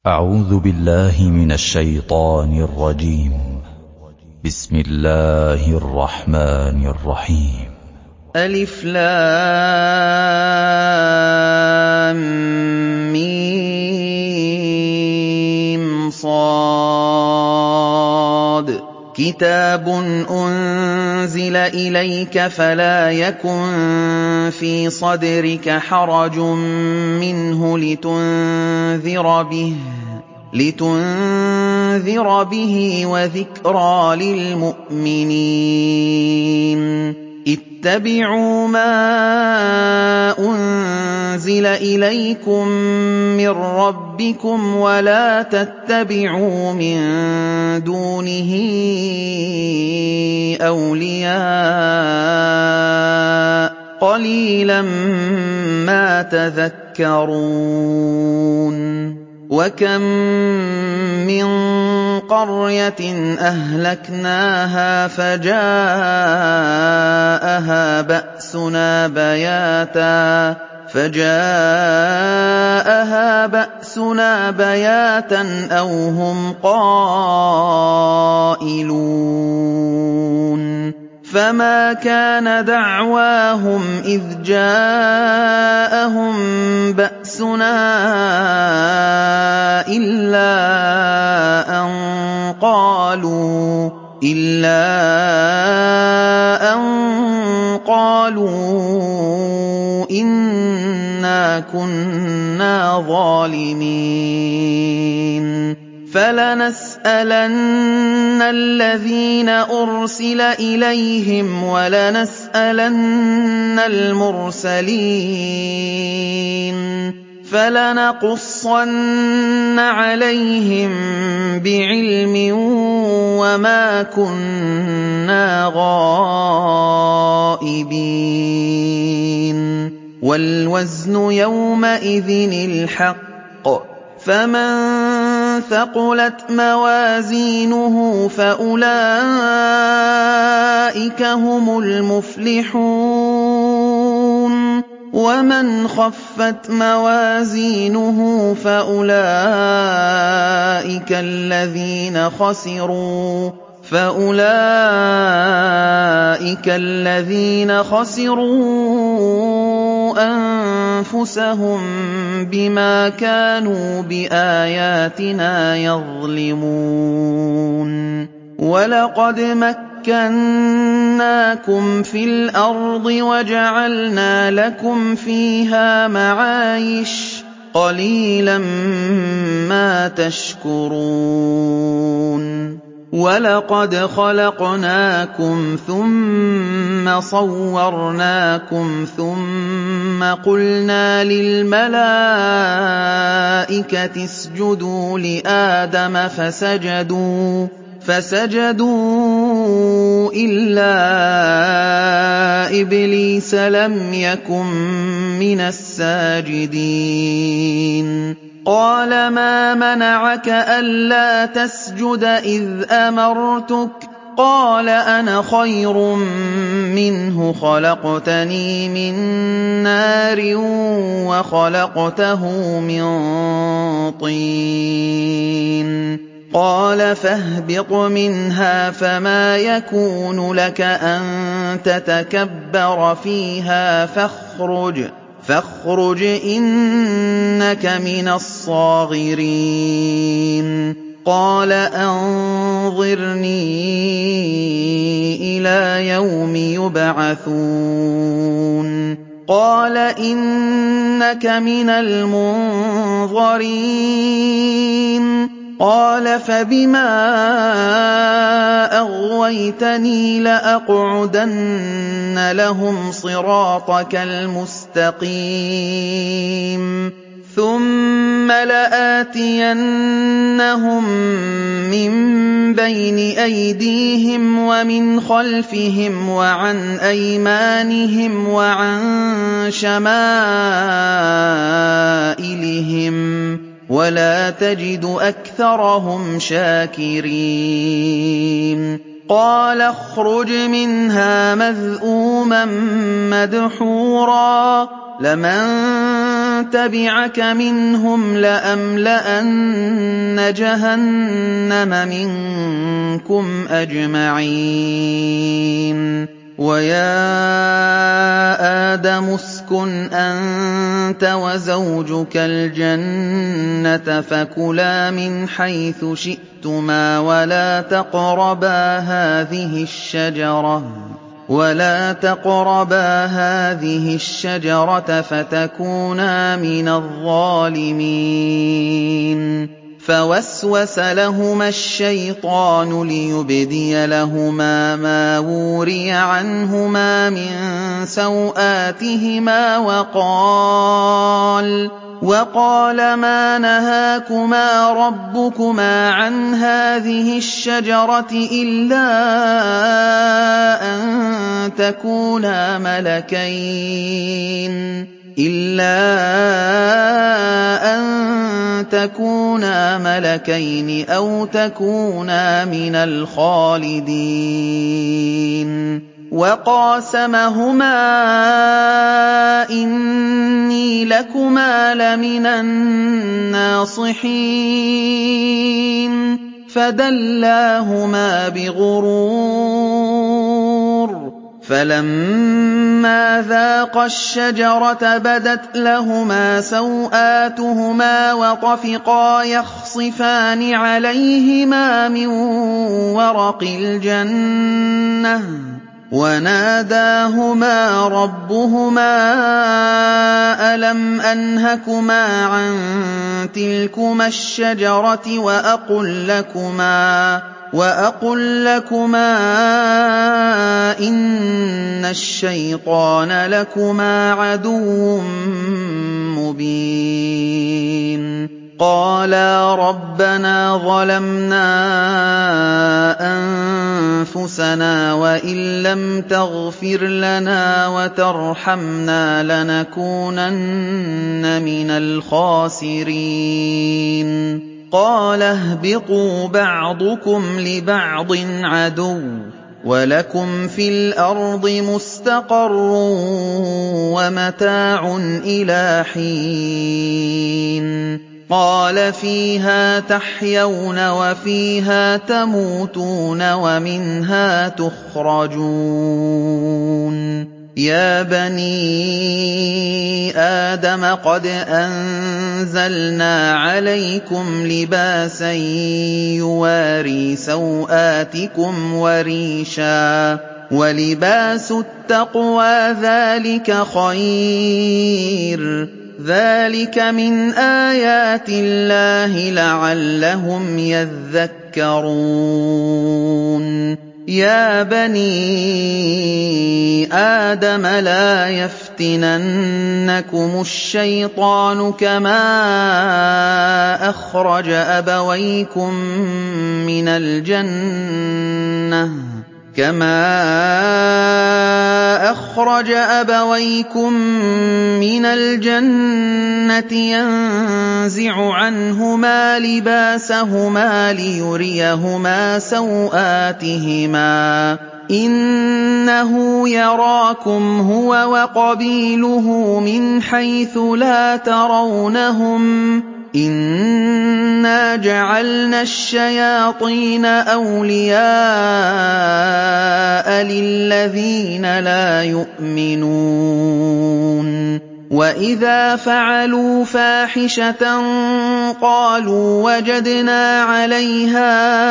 أعوذ بالله من الشيطان الرجيم. بسم الله الرحمن الرحيم. ألف لام ميم صاد كتاب أنزل إليك فلا يكن في صدرك حرج منه لتنذر به وذكرى للمؤمنين. اتبعوا ما أنزل إليكم من ربكم ولا تتبعوا من دونه أولياء قليلا ما تذكرون. وكم من قرية أهلكناها فجاءها بأسنا بياتا أو هم قائلون. فما كان دعواهم إذ جاءهم بأسنا إلا أن قالوا إنا كنا ظالمين. فلنسألن الذين أرسل إليهم ولنسألن المرسلين. فلنقصن عليهم بعلم وما كنا غائبين. والوزن يومئذ الحق. فمن ثقلت موازينه فأولئك هم المفلحون. ومن خفت موازينه فأولئك الذين خسروا أنفسهم بما كانوا بآياتنا يظلمون. ولقد مكناكم في الأرض وجعلنا لكم فيها معايش قليلا ما تشكرون. ولقد خلقناكم ثم صورناكم ثم قلنا للملائكة اسجدوا لآدم فسجدوا إلا إبليس لم يكن من الساجدين. قال ما منعك ألا تسجد إذ أمرتك؟ قال أنا خير منه خلقتني من نار وخلقته من طين. قال فاهبط منها فما يكون لك أن تتكبر فيها فاخرج إنك من الصاغرين. قال أنظرني إلى يوم يبعثون. قال إنك من المنظرين. قال فبما أغويتني لأقعدن لهم صراطك المستقيم ثم لآتينهم من بين أيديهم ومن خلفهم وعن أيمانهم وعن شمائلهم ولا تجد أكثرهم شاكرين. قال اخرج منها مذءوما مدحورا لمن تَبِعَكَ مِنْهُمْ لَأَمْلَأَنَّ جَهَنَّمَ مِنكُمْ أَجْمَعِينَ وَيَا آدَمُ اسْكُنْ أَنتَ وَزَوْجُكَ الْجَنَّةَ فَكُلَا مِنْ حَيْثُ شِئْتُمَا وَلَا تَقْرَبَا هَٰذِهِ الشَّجَرَةَ فَتَكُونَا مِنَ الظَّالِمِينَ فَوَسْوَسَ لَهُمَا الشَّيْطَانُ لِيُبْدِيَ لَهُمَا مَا وُورِيَ عَنْهُمَا مِن سَوْآتِهِمَا وَقَالَ مَا نَهَاكُمَا رَبُّكُمَا عَنْ هَٰذِهِ الشَّجَرَةِ إِلَّا أَن تَكُونَا مَلَكَيْنِ أَوْ تَكُونَا مِنَ الْخَالِدِينَ وَقَاسَمَهُمَا إِنِّي لَكُمَا لَمِنَ النَّاصِحِينَ فَدَلَّاهُمَا بِغُرُورٍ فَلَمَّا ذَاقَا الشَّجَرَةَ بَدَتْ لَهُمَا سَوْآتُهُمَا وَطَفِقَا يَخْصِفَانِ عَلَيْهِمَا مِن وَرَقِ الْجَنَّةِ وَنَادَاهُمَا رَبُّهُمَا أَلَمْ أَنْهَكُمَا عَن تِلْكُمَا الشَّجَرَةِ وَأَقُل لَّكُمَا إِنَّ الشَّيْطَانَ لَكُمَا عَدُوٌّ مُّبِينٌ قَالَا رَبَّنَا ظَلَمْنَا أَنفُسَنَا وَإِن لَّمْ تَغْفِرْ لَنَا وَتَرْحَمْنَا لَنَكُونَنَّ مِنَ الْخَاسِرِينَ قَالَ اهْبِطُوا بَعْضُكُمْ لِبَعْضٍ عَدُوٌّ وَلَكُمْ فِي الْأَرْضِ مُسْتَقَرٌّ وَمَتَاعٌ إِلَىٰ حِينٍ قَالَ فِيهَا تَحْيَوْنَ وَفِيهَا تَمُوتُونَ وَمِنْهَا تُخْرَجُونَ يَا بَنِي آدَمَ قَدْ أَنزَلْنَا عَلَيْكُمْ لِبَاسًا يُوَارِي سَوْآتِكُمْ وَرِيشًا وَلِبَاسُ التَّقْوَىٰ ذَٰلِكَ خَيْرٌ ذَٰلِكَ مِنْ آيَاتِ اللَّهِ لَعَلَّهُمْ يَذَّكَّرُونَ يَا بَنِي آدَمَ لَا يَفْتِنَنَّكُمُ الشَّيْطَانُ كَمَا أَخْرَجَ أَبَوَيْكُم مِّنَ الْجَنَّةِ يَنزِعُ عَنْهُمَا لِبَاسَهُمَا لِيُرِيَهُمَا سَوْآتِهِمَا ۗ إِنَّهُ يَرَاكُمْ هُوَ وَقَبِيلُهُ مِنْ حَيْثُ لَا تَرَوْنَهُمْ ۗ إِنَّا جَعَلْنَا الشَّيَاطِينَ أَوْلِيَاءَ لِلَّذِينَ لَا يُؤْمِنُونَ وَإِذَا فَعَلُوا فَاحِشَةً قَالُوا وَجَدْنَا عَلَيْهَا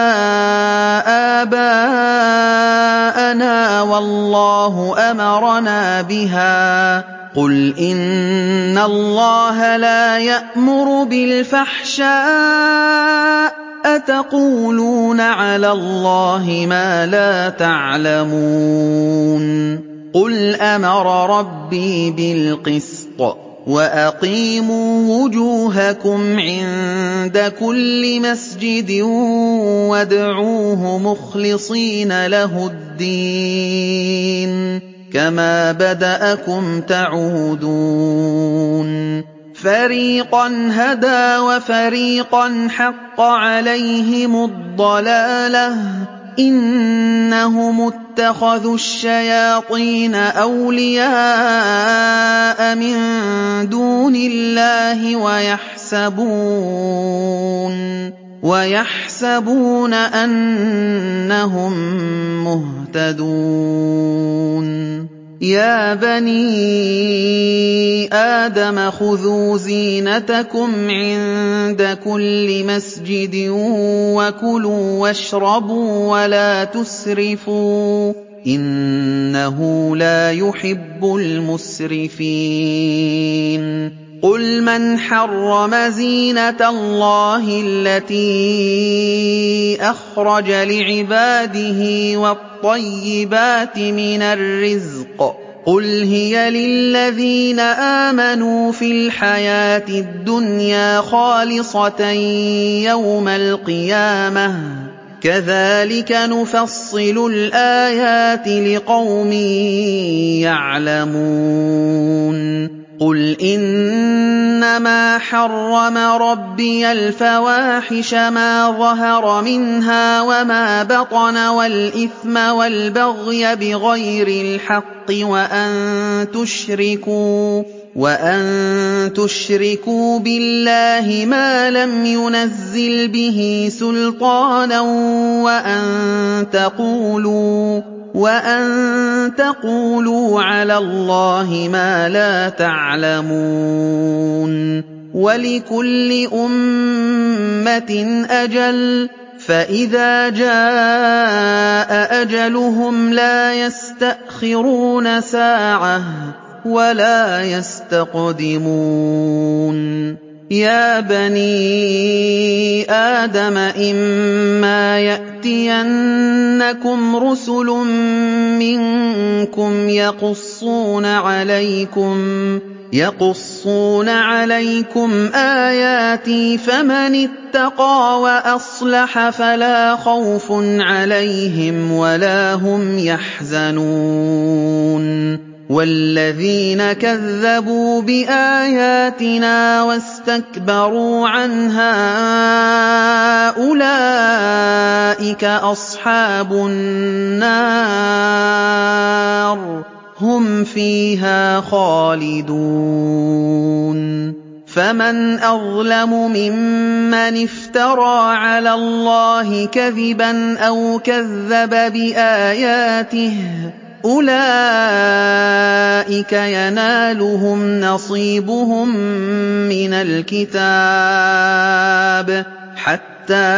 آبَاءَنَا وَاللَّهُ أَمَرَنَا بِهَا ۗ قُلْ إِنَّ اللَّهَ لَا يَأْمُرُ بِالْفَحْشَاءِ ۖ أَتَقُولُونَ عَلَى اللَّهِ مَا لَا تَعْلَمُونَ قُلْ أَمَرَ رَبِّي بِالْقِسْطِ وَأَقِيمُوا وُجُوهَكُمْ عِندَ كُلِّ مَسْجِدٍ وَادْعُوهُ مُخْلِصِينَ لَهُ الدِّينَ كَمَا بَدَأَكُمْ تَعُودُونَ فَرِيقًا هَدَىٰ وَفَرِيقًا حَقَّ عَلَيْهِمُ الضَّلَالَةُ إِنَّهُمُ اتَّخَذُوا الشَّيَاطِينَ أَوْلِيَاءَ مِن دُونِ اللَّهِ وَيَحْسَبُونَ أَنَّهُم مُّهْتَدُونَ يَا بَنِي آدَمَ خُذُوا زِينَتَكُمْ عِندَ كُلِّ مَسْجِدٍ وَكُلُوا وَاشْرَبُوا وَلَا تُسْرِفُوا ۚ إِنَّهُ لَا يُحِبُّ الْمُسْرِفِينَ قُلْ مَنْ حَرَّمَ زِينَةَ اللَّهِ الَّتِي أَخْرَجَ لِعِبَادِهِ وَالطَّيِّبَاتِ مِنَ الرِّزْقِ قُلْ هِيَ لِلَّذِينَ آمَنُوا فِي الْحَيَاةِ الدُّنْيَا خَالِصَةً يَوْمَ الْقِيَامَةِ ۗ كَذَٰلِكَ نُفَصِّلُ الْآيَاتِ لِقَوْمٍ يَعْلَمُونَ قُلْ إِنَّمَا حَرَّمَ رَبِّيَ الْفَوَاحِشَ مَا ظَهَرَ مِنْهَا وَمَا بَطَنَ وَالْإِثْمَ وَالْبَغْيَ بِغَيْرِ الْحَقِّ وَأَن تُشْرِكُوا بِاللَّهِ مَا لَمْ يُنَزِّلْ بِهِ سُلْطَانًا وَأَن تَقُولُوا عَلَى اللَّهِ مَا لَا تَعْلَمُونَ وَلِكُلِّ أُمَّةٍ أَجَلٌ ۖ فَإِذَا جَاءَ أَجَلُهُمْ لَا يَسْتَأْخِرُونَ سَاعَةً ۖ وَلَا يَسْتَقْدِمُونَ يَا بَنِي آدَمَ إِمَّا يَأْتِيَنَّكُمْ رُسُلٌ مِّنكُمْ يَقُصُّونَ عَلَيْكُمْ آيَاتِي فَمَنِ اتَّقَىٰ وَأَصْلَحَ فَلَا خَوْفٌ عَلَيْهِمْ وَلَا هُمْ يَحْزَنُونَ وَالَّذِينَ كَذَّبُوا بِآيَاتِنَا وَاسْتَكْبَرُوا عَنْهَا أُولَٰئِكَ أَصْحَابُ النَّارِ ۖ هُمْ فِيهَا خَالِدُونَ فَمَنْ أَظْلَمُ مِمَّنِ افْتَرَىٰ عَلَى اللَّهِ كَذِبًا أَوْ كَذَّبَ بِآيَاتِهِ ۚ أُولَٰئِكَ يَنَالُهُمْ نَصِيبُهُم مِّنَ الْكِتَابِ حَتَّىٰ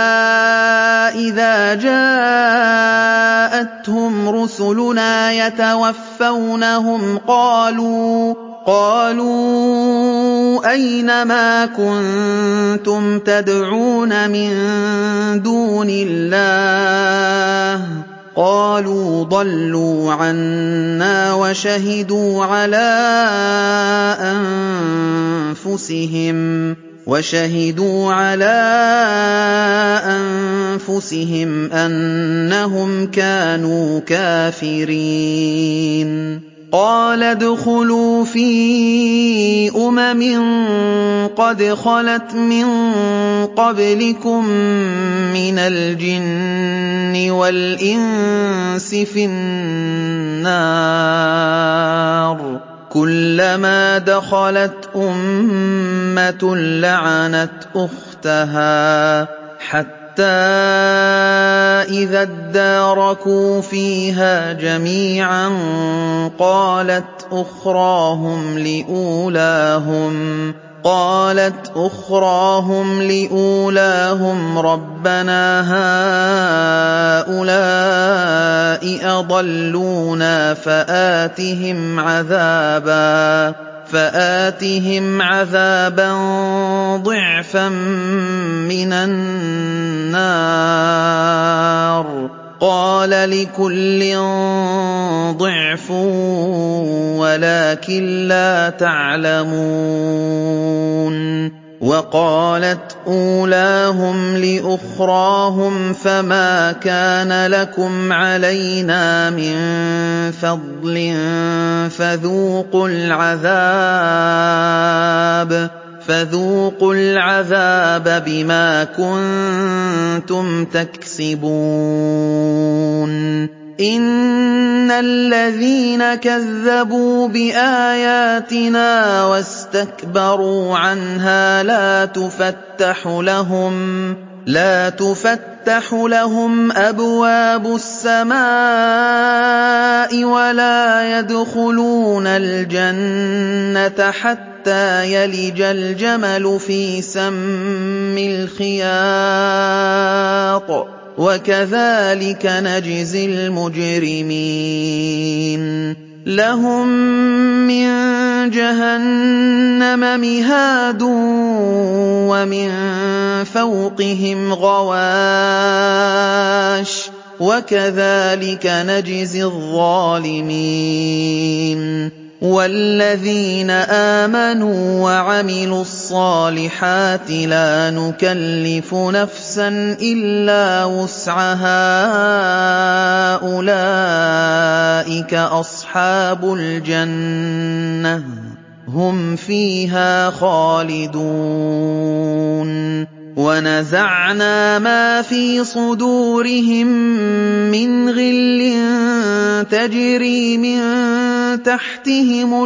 إِذَا جَاءَتْهُمْ رُسُلُنَا يَتَوَفَّوْنَهُمْ قَالُوا أَيْنَ مَا كُنتُمْ تَدْعُونَ مِن دُونِ اللَّهِ ۖ قَالُوا ضَلُّوا عَنَّا وَشَهِدُوا عَلَىٰ أَنفُسِهِمْ أَنَّهُمْ كَانُوا كَافِرِينَ قَالَ ادْخُلُوا فِي قَدْ خَلَتْ مِن قَبْلِكُم مِّنَ الْجِنِّ وَالْإِنسِ فِي النَّارِ كُلَّمَا دَخَلَتْ أُمَّةٌ لَّعَنَتْ أُخْتَهَا حَتَّىٰ إِذَا ادَّارَكُوا فِيهَا جَمِيعًا قَالَتْ أُخْرَاهُمْ لِأُولَاهُمْ رَبَّنَا هَٰؤُلَاءِ أَضَلُّونَا فَآتِهِمْ عَذَابًا ضِعْفًا مِّنَ النَّارِ ۖ قَالَ لِكُلٍّ ضِعْفٌ وَلَٰكِن لَّا تَعْلَمُونَ وَقَالَتْ أُولَاهُمْ لِأُخْرَاهُمْ فَمَا كَانَ لَكُمْ عَلَيْنَا مِن فَضْلٍ فَذُوقُوا الْعَذَابَ بِمَا كُنتُمْ تَكْسِبُونَ إِنَّ الَّذِينَ كَذَّبُوا بِآيَاتِنَا وَاسْتَكْبَرُوا عَنْهَا لا تُفَتَّحُ لَهُمْ أَبْوَابُ السَّمَاءِ وَلَا يَدْخُلُونَ الْجَنَّةَ حَتَّىٰ يَلِجَ الْجَمَلُ فِي سَمِّ الْخِيَاطِ وَكَذَٰلِكَ نَجْزِي الْمُجْرِمِينَ لَهُم مِّن جَهَنَّمَ مِهَادٌ وَمِن فَوْقِهِمْ غَوَاشٍ وَكَذَٰلِكَ نَجْزِي الظَّالِمِينَ وَالَّذِينَ آمَنُوا وَعَمِلُوا الصَّالِحَاتِ لَا نُكَلِّفُ نَفْسًا إِلَّا وُسْعَهَا أُولَٰئِكَ أَصْحَابُ الْجَنَّةِ هُمْ فِيهَا خَالِدُونَ وَنَزَعْنَا مَا فِي صُدُورِهِم مِّنْ غِلٍّ تَجْرِي مِن تَحْتِهِمُ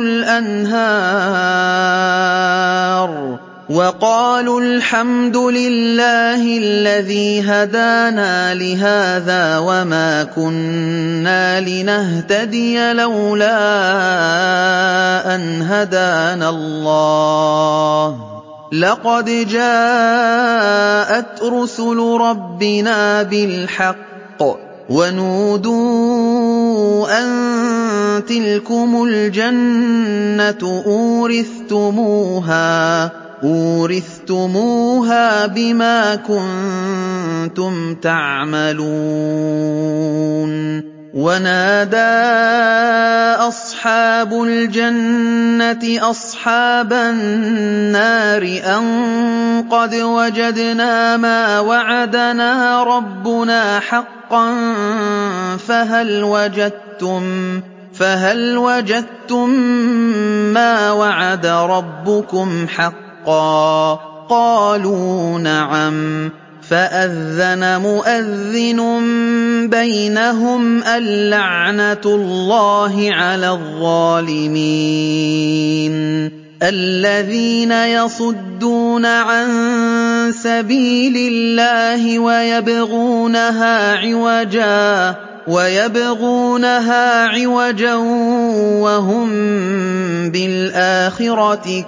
الْأَنْهَارُ وَقَالُوا الْحَمْدُ لِلَّهِ الَّذِي هَدَانَا لِهَٰذَا وَمَا كُنَّا لِنَهْتَدِيَ لَوْلَا أَنْ هَدَانَا اللَّهُ لَقَدْ جَاءَتْ رُسُلُ رَبِّنَا بِالْحَقِّ وَنُودُوا أَن تِلْكُمُ الْجَنَّةُ أُورِثْتُمُوهَا بِمَا كُنتُمْ تَعْمَلُونَ وَنَادَىٰ أَصْحَابُ الْجَنَّةِ أَصْحَابَ النَّارِ أَن قَدْ وَجَدْنَا مَا وَعَدَنَا رَبُّنَا حَقًّا فَهَلْ وَجَدتُّم مَّا وَعَدَ رَبُّكُمْ حَقًّا ۖ قَالُوا نَعَمْ فَأَذَّنَ مُؤَذِّنٌ بَيْنَهُمْ اللَّعْنَةُ اللَّهِ عَلَى الظَّالِمِينَ الَّذِينَ يَصُدُّونَ عَن سَبِيلِ اللَّهِ وَيَبْغُونَهَا عِوَجًا وَهُم بِالْآخِرَةِ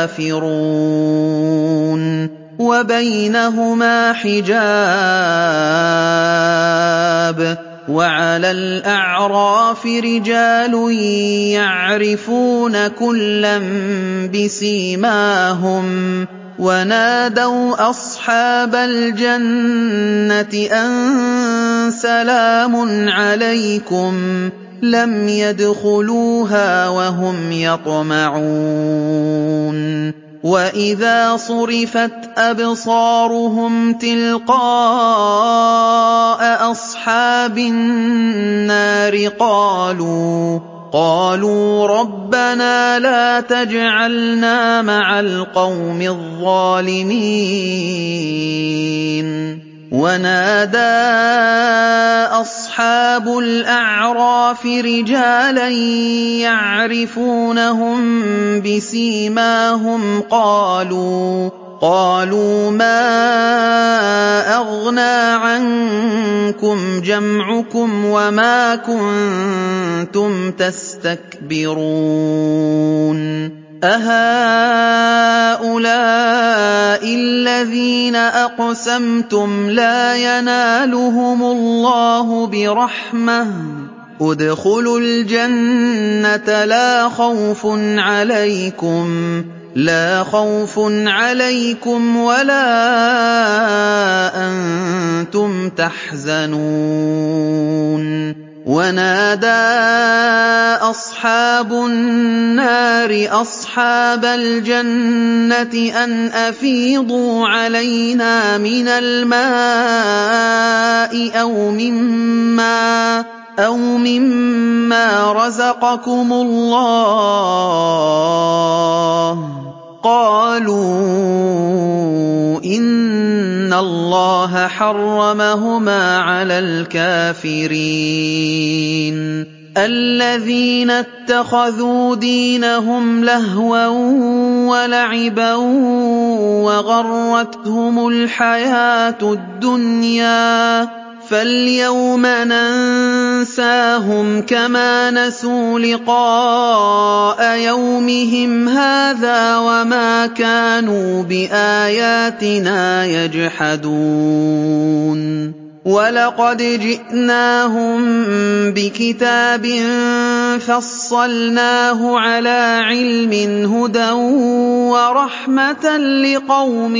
كَافِرُونَ وَبَيْنَهُمَا حِجَابٌ وَعَلَى الْأَعْرَافِ رِجَالٌ يَعْرِفُونَ كُلًّا بِسِيمَاهُمْ وَنَادَوْا أَصْحَابَ الْجَنَّةِ أَن سَلَامٌ عَلَيْكُمْ لَمْ يَدْخُلُوهَا وَهُمْ يَطْمَعُونَ وَإِذَا صُرِفَتْ أَبْصَارُهُمْ تِلْقَاءَ أَصْحَابِ النَّارِ قَالُوا رَبَّنَا لَا تَجْعَلْنَا مَعَ الْقَوْمِ الظَّالِمِينَ وَنَادَىٰ أَصْحَابُ الْأَعْرَافِ رِجَالًا يَعْرِفُونَهُم بِسِيمَاهُمْ قَالُوا مَا أَغْنَىٰ عَنكُمْ جَمْعُكُمْ وَمَا كُنتُمْ تَسْتَكْبِرُونَ أَهَٰؤُلَاءِ الَّذِينَ أَقْسَمْتُمْ لَا يَنَالُهُمُ اللَّهُ بِرَحْمَةٍ ادْخُلُوا الْجَنَّةَ لَا خَوْفٌ عَلَيْكُمْ وَلَا أَنتُمْ تَحْزَنُونَ وَنَادَىٰ أَصْحَابُ النَّارِ أَصْحَابَ الْجَنَّةِ أَنْ أَفِيضُوا عَلَيْنَا مِنَ الْمَاءِ أَوْ مِمَّا رَزَقَكُمُ اللَّهُ قَالُوا إِنَّ اللَّهَ حَرَّمَهُمَا عَلَى الْكَافِرِينَ الَّذِينَ اتَّخَذُوا دِينَهُمْ لَهْوًا وَلَعِبًا وَغَرَّتْهُمُ الْحَيَاةُ الدُّنْيَا فَالْيَوْمَ نَنسَاهُمْ كَمَا نَسُوا لِقَاءَ يَوْمِهِمْ هَٰذَا وَمَا كَانُوا بِآيَاتِنَا يَجْحَدُونَ وَلَقَدْ جِئْنَاهُم بِكِتَابٍ فَصَّلْنَاهُ عَلَىٰ عِلْمٍ هُدًى وَرَحْمَةً لِّقَوْمٍ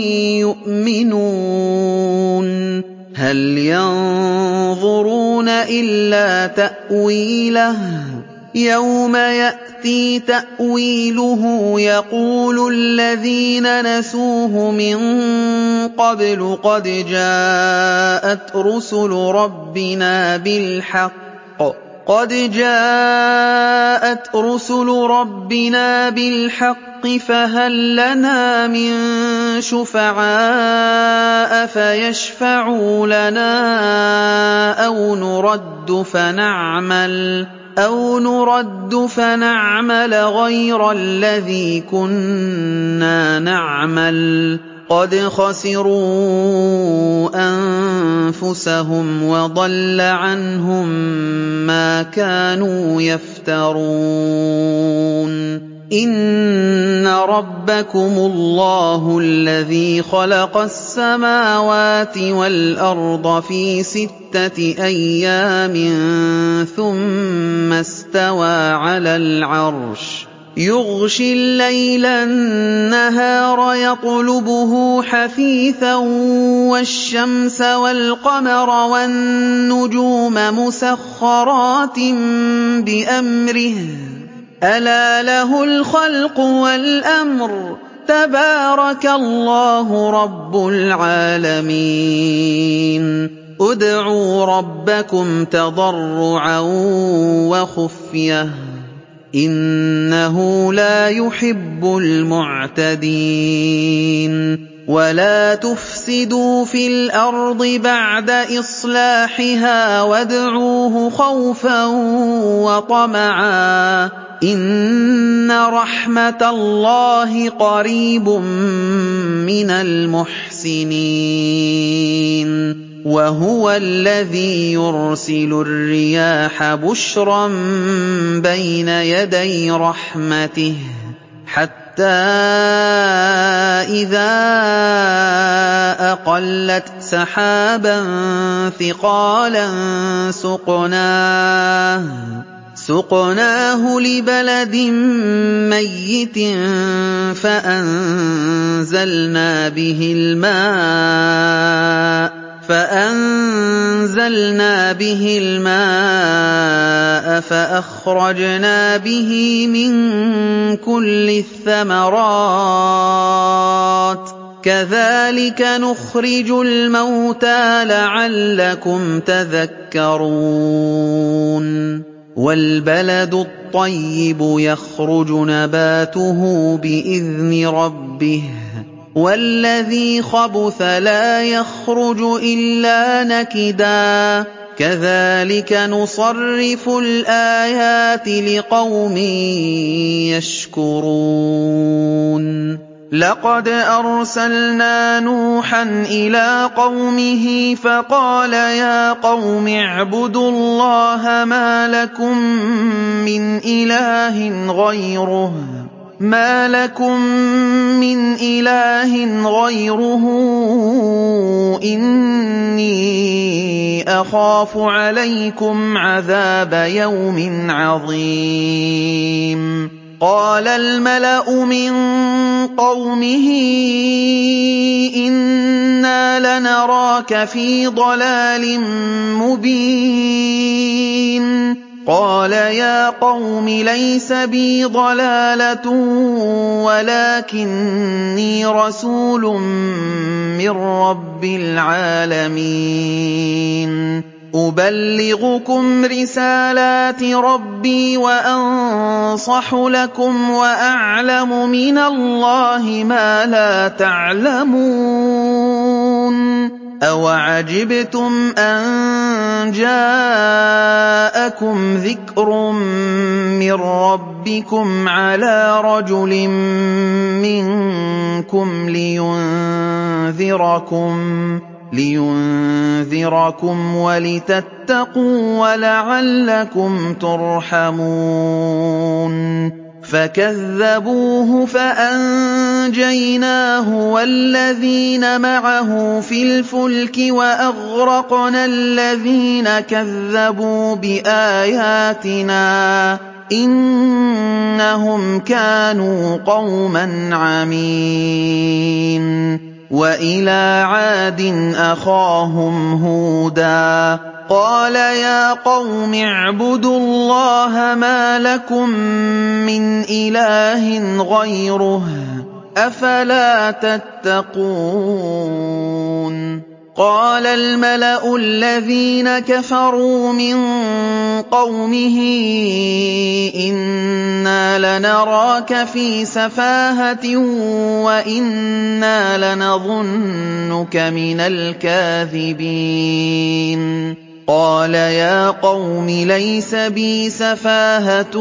يُؤْمِنُونَ هَلْ يَنظُرُونَ إِلَّا تَأْوِيلَهُ يَوْمَ يَأْتِي تَأْوِيلُهُ يَقُولُ الَّذِينَ نَسُوهُ مِن قَبْلُ قَدْ جَاءَتْ رُسُلُ رَبِّنَا بِالْحَقِّ فَهَل لَّنَا مِن شُفَعَاءَ فَيَشْفَعُوا لَنَا أَوْ نُرَدُّ فَنَعْمَلَ غَيْرَ الَّذِي كُنَّا نَعْمَلُ قَدْ خَسِرُوا أَنفُسَهُمْ وَضَلَّ عَنْهُم مَّا كَانُوا يَفْتَرُونَ إِنَّ رَبَّكُمُ اللَّهُ الَّذِي خَلَقَ السَّمَاوَاتِ وَالْأَرْضَ فِي 6 أَيَّامٍ ثُمَّ اسْتَوَىٰ عَلَى الْعَرْشِ يُغْشِي اللَّيْلَ النَّهَارَ يَطْلُبُهُ حَثِيثًا وَالشَّمْسَ وَالْقَمَرَ وَالنُّجُومَ مُسَخَّرَاتٍ بِأَمْرِهِ ۗ أَلَا لَهُ الْخَلْقُ وَالْأَمْرُ ۗ تَبَارَكَ اللَّهُ رَبُّ الْعَالَمِينَ ادْعُوا رَبَّكُمْ تَضَرُّعًا وَخُفْيَةً إِنَّهُ لَا يُحِبُّ الْمُعْتَدِينَ وَلَا تُفْسِدُوا فِي الْأَرْضِ بَعْدَ إِصْلَاحِهَا وَادْعُوهُ خَوْفًا وَطَمَعًا ۚ إِنَّ رَحْمَتَ اللَّهِ قَرِيبٌ مِّنَ الْمُحْسِنِينَ وَهُوَ الَّذِي يُرْسِلُ الرِّيَاحَ بُشْرًا بَيْنَ يَدَيْ رَحْمَتِهِ حَتَّىٰ إِذَا أَقَلَّتْ سَحَابًا ثِقَالًا سُقْنَاهُ لِبَلَدٍ مَّيِّتٍ فَأَنزَلْنَا بِهِ الْمَاءَ فَأَخْرَجْنَا بِهِ مِن كُلِّ الثَّمَرَاتِ ۚ كَذَٰلِكَ نُخْرِجُ الْمَوْتَىٰ لَعَلَّكُمْ تَذَكَّرُونَ وَالْبَلَدُ الطَّيِّبُ يَخْرُجُ نَبَاتُهُ بِإِذْنِ رَبِّهِ وَالَّذِي خَبُثَ لَا يَخْرُجُ إِلَّا نَكِدًا ۚ كَذَٰلِكَ نُصَرِّفُ الْآيَاتِ لِقَوْمٍ يَشْكُرُونَ لَقَدْ أَرْسَلْنَا نُوحًا إِلَىٰ قَوْمِهِ فَقَالَ يَا قَوْمِ اعْبُدُوا اللَّهَ مَا لَكُم مِّنْ إِلَٰهٍ غَيْرُهُ إِنِّي أَخَافُ عَلَيْكُمْ عَذَابَ يَوْمٍ عَظِيمٍ قَالَ الْمَلَأُ مِن قَوْمِهِ إِنَّا لَنَرَاكَ فِي ضَلَالٍ مُّبِينٍ قَالَ يَا قَوْمِ لَيْسَ بِي ضَلَالَةٌ وَلَٰكِنِّي رَسُولٌ مِّن رَّبِّ الْعَالَمِينَ أُبَلِّغُكُمْ رِسَالَاتِ رَبِّي وَأَنصَحُ لَكُمْ وَأَعْلَمُ مِنَ اللَّهِ مَا لَا تَعْلَمُونَ أَوَعَجِبْتُمْ أَن جَاءَكُمْ ذِكْرٌ مِّن رَّبِّكُمْ عَلَىٰ رَجُلٍ مِّنكُمْ لِيُنذِرَكُمْ وَلِتَتَّقُوا وَلَعَلَّكُمْ تُرْحَمُونَ فَكَذَّبُوهُ فَأَنجَيْنَاهُ وَالَّذِينَ مَعَهُ فِي الْفُلْكِ وَأَغْرَقْنَا الَّذِينَ كَذَّبُوا بِآيَاتِنَا ۚ إِنَّهُمْ كَانُوا قَوْمًا عَمِينَ وَإِلَىٰ عَادٍ أَخَاهُمْ هُودًا قَالَ يَا قَوْمِ اعْبُدُوا اللَّهَ مَا لَكُم مِّنْ إِلَٰهٍ غَيْرُهُ ۖ أَفَلَا تَتَّقُونَ قَالَ الْمَلَأُ الَّذِينَ كَفَرُوا مِن قَوْمِهِ إِنَّا لَنَرَاكَ فِي سَفَاهَةٍ وَإِنَّا لَنَظُنُّكَ مِنَ الْكَاذِبِينَ قَالَ يَا قَوْمِ لَيْسَ بِي سَفَاهَةٌ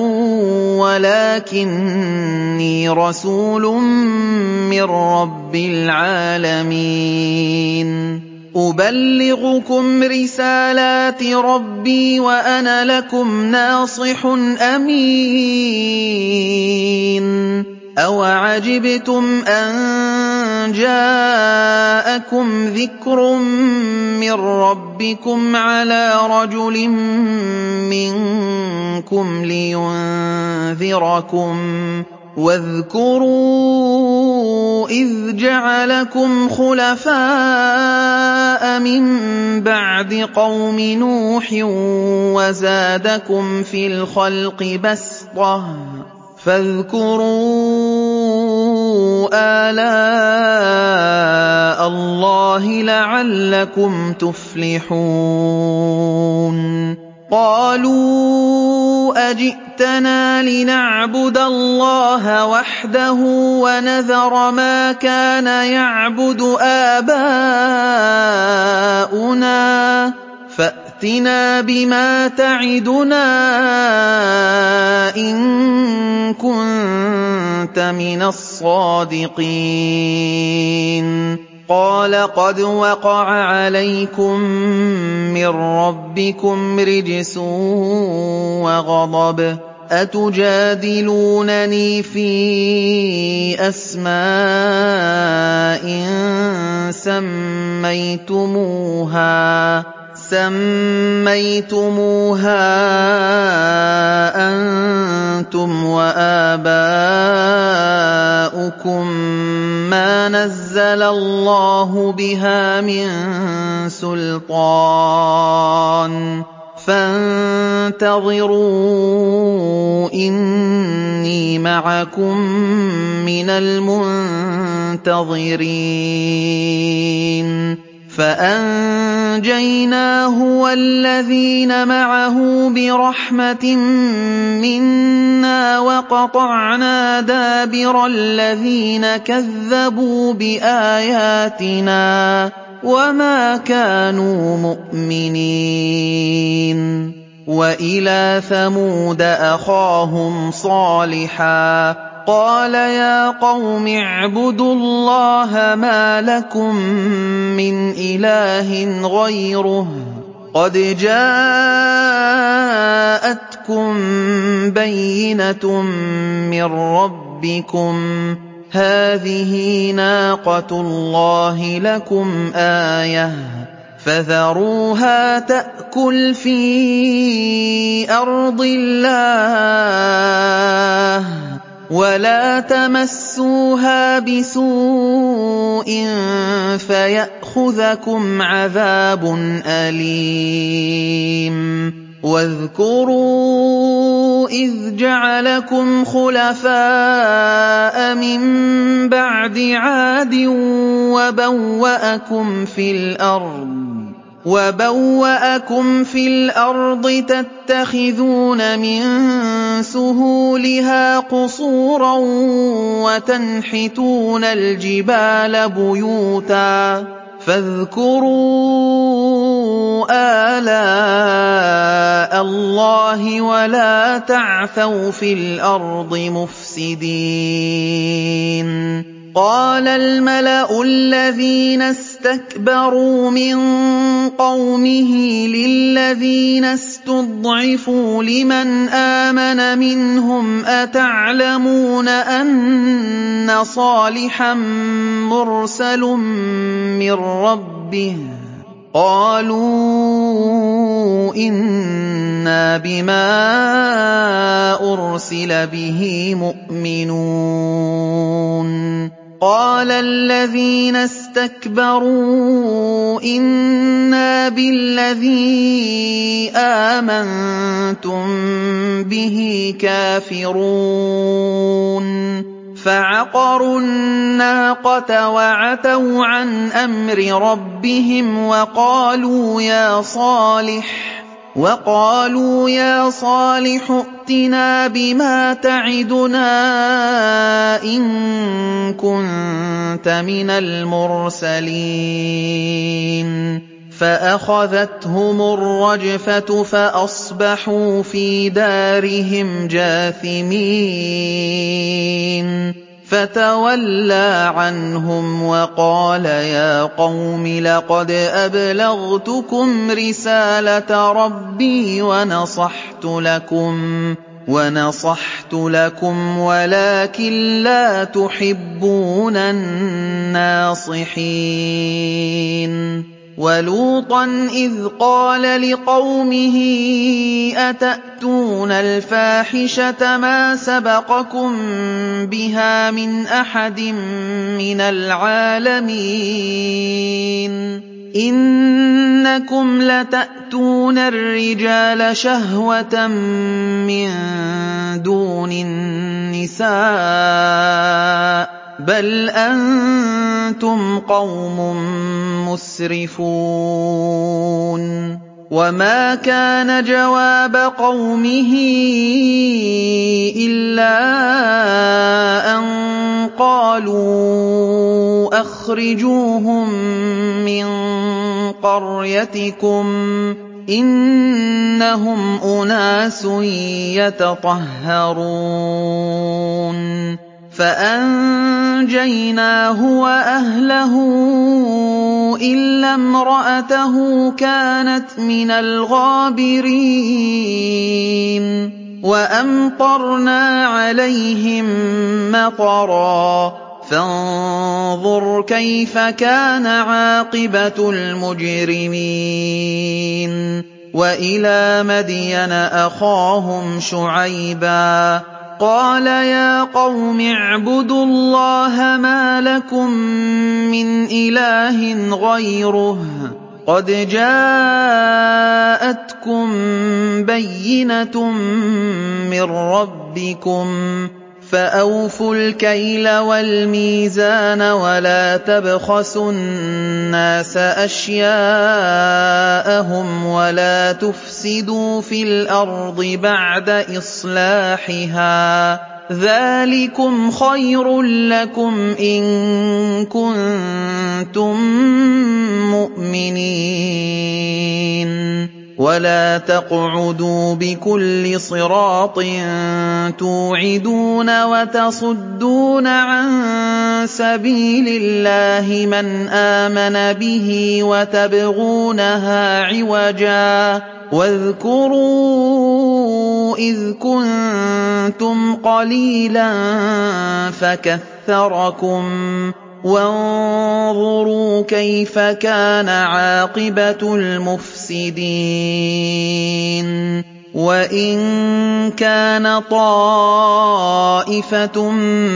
وَلَٰكِنِّي رَسُولٌ مِّن رَّبِّ الْعَالَمِينَ أُبَلِّغُكُمْ رِسَالَاتِ رَبِّي وَأَنَا لَكُمْ نَاصِحٌ أَمِينٌ أَوَعَجِبْتُمْ أَن جَاءَكُمْ ذِكْرٌ مِّن رَّبِّكُمْ عَلَىٰ رَجُلٍ مِّنكُمْ لِيُنذِرَكُمْ ۚ وَاذْكُرُوا إِذْ جَعَلَكُمْ خُلَفَاءَ مِن بَعْدِ قَوْمِ نُوحٍ وَزَادَكُمْ فِي الْخَلْقِ بَسْطَةً ۖ فاذكروا آلاء اللَّهِ لَعَلَّكُمْ تُفْلِحُونَ قَالُوا أَجِئْتَنَا لِنَعْبُدَ اللَّهَ وَحْدَهُ وَنَذَرَ مَا كَانَ يَعْبُدُ آبَاؤُنَا فَأْتِنَا بِمَا تَعِدُنَا إِن كُنتَ مِنَ الصَّادِقِينَ قَالَ قَدْ وَقَعَ عَلَيْكُم مِّن رَّبِّكُمْ رِجْسٌ وَغَضَبٌ أَتُجَادِلُونَنِي فِي أَسْمَاءٍ سَمَّيْتُمُوهَا أَنتُمْ وَآبَاؤُكُم مَّا نَزَّلَ اللَّهُ بِهَا مِن سُلْطَانٍ فَانتَظِرُوا إِنِّي مَعَكُم مِّنَ الْمُنتَظِرِينَ فَأَنجَيْنَاهُ وَالَّذِينَ مَعَهُ بِرَحْمَةٍ مِّنَّا وَقَطَعْنَا دَابِرَ الَّذِينَ كَذَّبُوا بِآيَاتِنَا وَمَا كَانُوا مُؤْمِنِينَ وَإِلَىٰ ثَمُودَ أَخَاهُمْ صَالِحًا قَالَ يَا قَوْمِ اعْبُدُوا اللَّهَ مَا لَكُم مِّنْ إِلَٰهٍ غَيْرُهُ قَدْ جَاءَتْكُم بَيِّنَةٌ مِّن رَّبِّكُمْ ۖ هَٰذِهِ نَاقَةُ اللَّهِ لَكُمْ آيَةً فَذَرُوهَا تَأْكُلْ فِي أَرْضِ اللَّهِ وَلَا تَمَسُّوهَا بِسُوءٍ فَيَأْخُذَكُمْ عَذَابٌ أَلِيمٌ وَاذْكُرُوا إِذْ جَعَلَكُمْ خُلَفَاءَ مِن بَعْدِ عَادٍ وَبَوَّأَكُمْ فِي الْأَرْضِ وَبَوَّأَكُمْ فِي الْأَرْضِ تَتَّخِذُونَ مِن سُهُولِهَا قُصُورًا وَتَنْحِتُونَ الْجِبَالَ بُيُوتًا فَاذْكُرُوا آلَاءَ اللَّهِ وَلَا تَعْثَوْا فِي الْأَرْضِ مُفْسِدِينَ قَالَ الْمَلَأُ الَّذِينَ اسْتَكْبَرُوا مِن قَوْمِهِ لِلَّذِينَ اسْتُضْعِفُوا لِمَنْ آمَنَ مِنْهُمْ أَتَعْلَمُونَ أَنَّ صَالِحًا مُّرْسَلٌ مِّن رَّبِّهِ ۚ قَالُوا إِنَّا بِمَا أُرْسِلَ بِهِ مُؤْمِنُونَ قَالَ الَّذِينَ اسْتَكْبَرُوا إِنَّا بِالَّذِي آمَنتُم بِهِ كَافِرُونَ فَعَقَرُوا النَّاقَةَ وَعَتَوْا عَنْ أَمْرِ رَبِّهِمْ وَقَالُوا يَا صَالِحُ ائْتِنَا بِمَا تَعِدُنَا إِن كُنتَ مِنَ الْمُرْسَلِينَ فَأَخَذَتْهُمُ الرَّجْفَةُ فَأَصْبَحُوا فِي دَارِهِمْ جَاثِمِينَ فَتَوَلَّىٰ عَنْهُمْ وَقَالَ يَا قَوْمِ لَقَدْ أَبْلَغْتُكُمْ رِسَالَةَ رَبِّي وَنَصَحْتُ لَكُمْ وَلَٰكِن لَّا تُحِبُّونَ النَّاصِحِينَ وَلُوطًا إِذْ قَالَ لِقَوْمِهِ أَتَأْتُونَ الْفَاحِشَةَ مَا سَبَقَكُم بِهَا مِنْ أَحَدٍ مِّنَ الْعَالَمِينَ إِنَّكُمْ لَتَأْتُونَ الرِّجَالَ شَهْوَةً مِّن دُونِ النِّسَاءِ بَلْ أَنتُمْ قَوْمٌ مُّسْرِفُونَ وَمَا كَانَ جَوَابَ قَوْمِهِ إِلَّا أَن قَالُوا أَخْرِجُوهُم مِّن قَرْيَتِكُمْ إِنَّهُمْ أُنَاسٌ يَتَطَهَّرُونَ فَأَنجَيْنَاهُ وَأَهْلَهُ إِلَّا امْرَأَتَهُ كَانَتْ مِنَ الْغَابِرِينَ وَأَمْطَرْنَا عَلَيْهِم مَّطَرًا فَانظُرْ كَيْفَ كَانَ عَاقِبَةُ الْمُجْرِمِينَ وَإِلَىٰ مَدْيَنَ أَخَاهُمْ شُعَيْبًا قَالَ يَا قَوْمِ اعْبُدُوا اللَّهَ مَا لَكُم مِّنْ إِلَٰهٍ غَيْرُهُ قَدْ جَاءَتْكُم بَيِّنَةٌ مِّن رَّبِّكُمْ فَأَوْفُوا الْكَيْلَ وَالْمِيزَانَ وَلَا تَبْخَسُوا النَّاسَ أَشْيَاءَهُمْ وَلَا تُفْسِدُوا فِي الْأَرْضِ بَعْدَ إِصْلَاحِهَا ۚ ذَٰلِكُمْ خَيْرٌ لَّكُمْ إِن كُنتُم مُّؤْمِنِينَ وَلَا تَقْعُدُوا بِكُلِّ صِرَاطٍ تُوعِدُونَ وَتَصُدُّونَ عَن سَبِيلِ اللَّهِ مَنْ آمَنَ بِهِ وَتَبْغُونَهَا عِوَجًا وَاذْكُرُوا إِذْ كُنتُمْ قَلِيلًا فَكَثَّرَكُمْ وَانظُرُوا كَيْفَ كَانَ عَاقِبَةُ الْمُفْسِدِينَ وَإِن كَانَ طَائِفَةٌ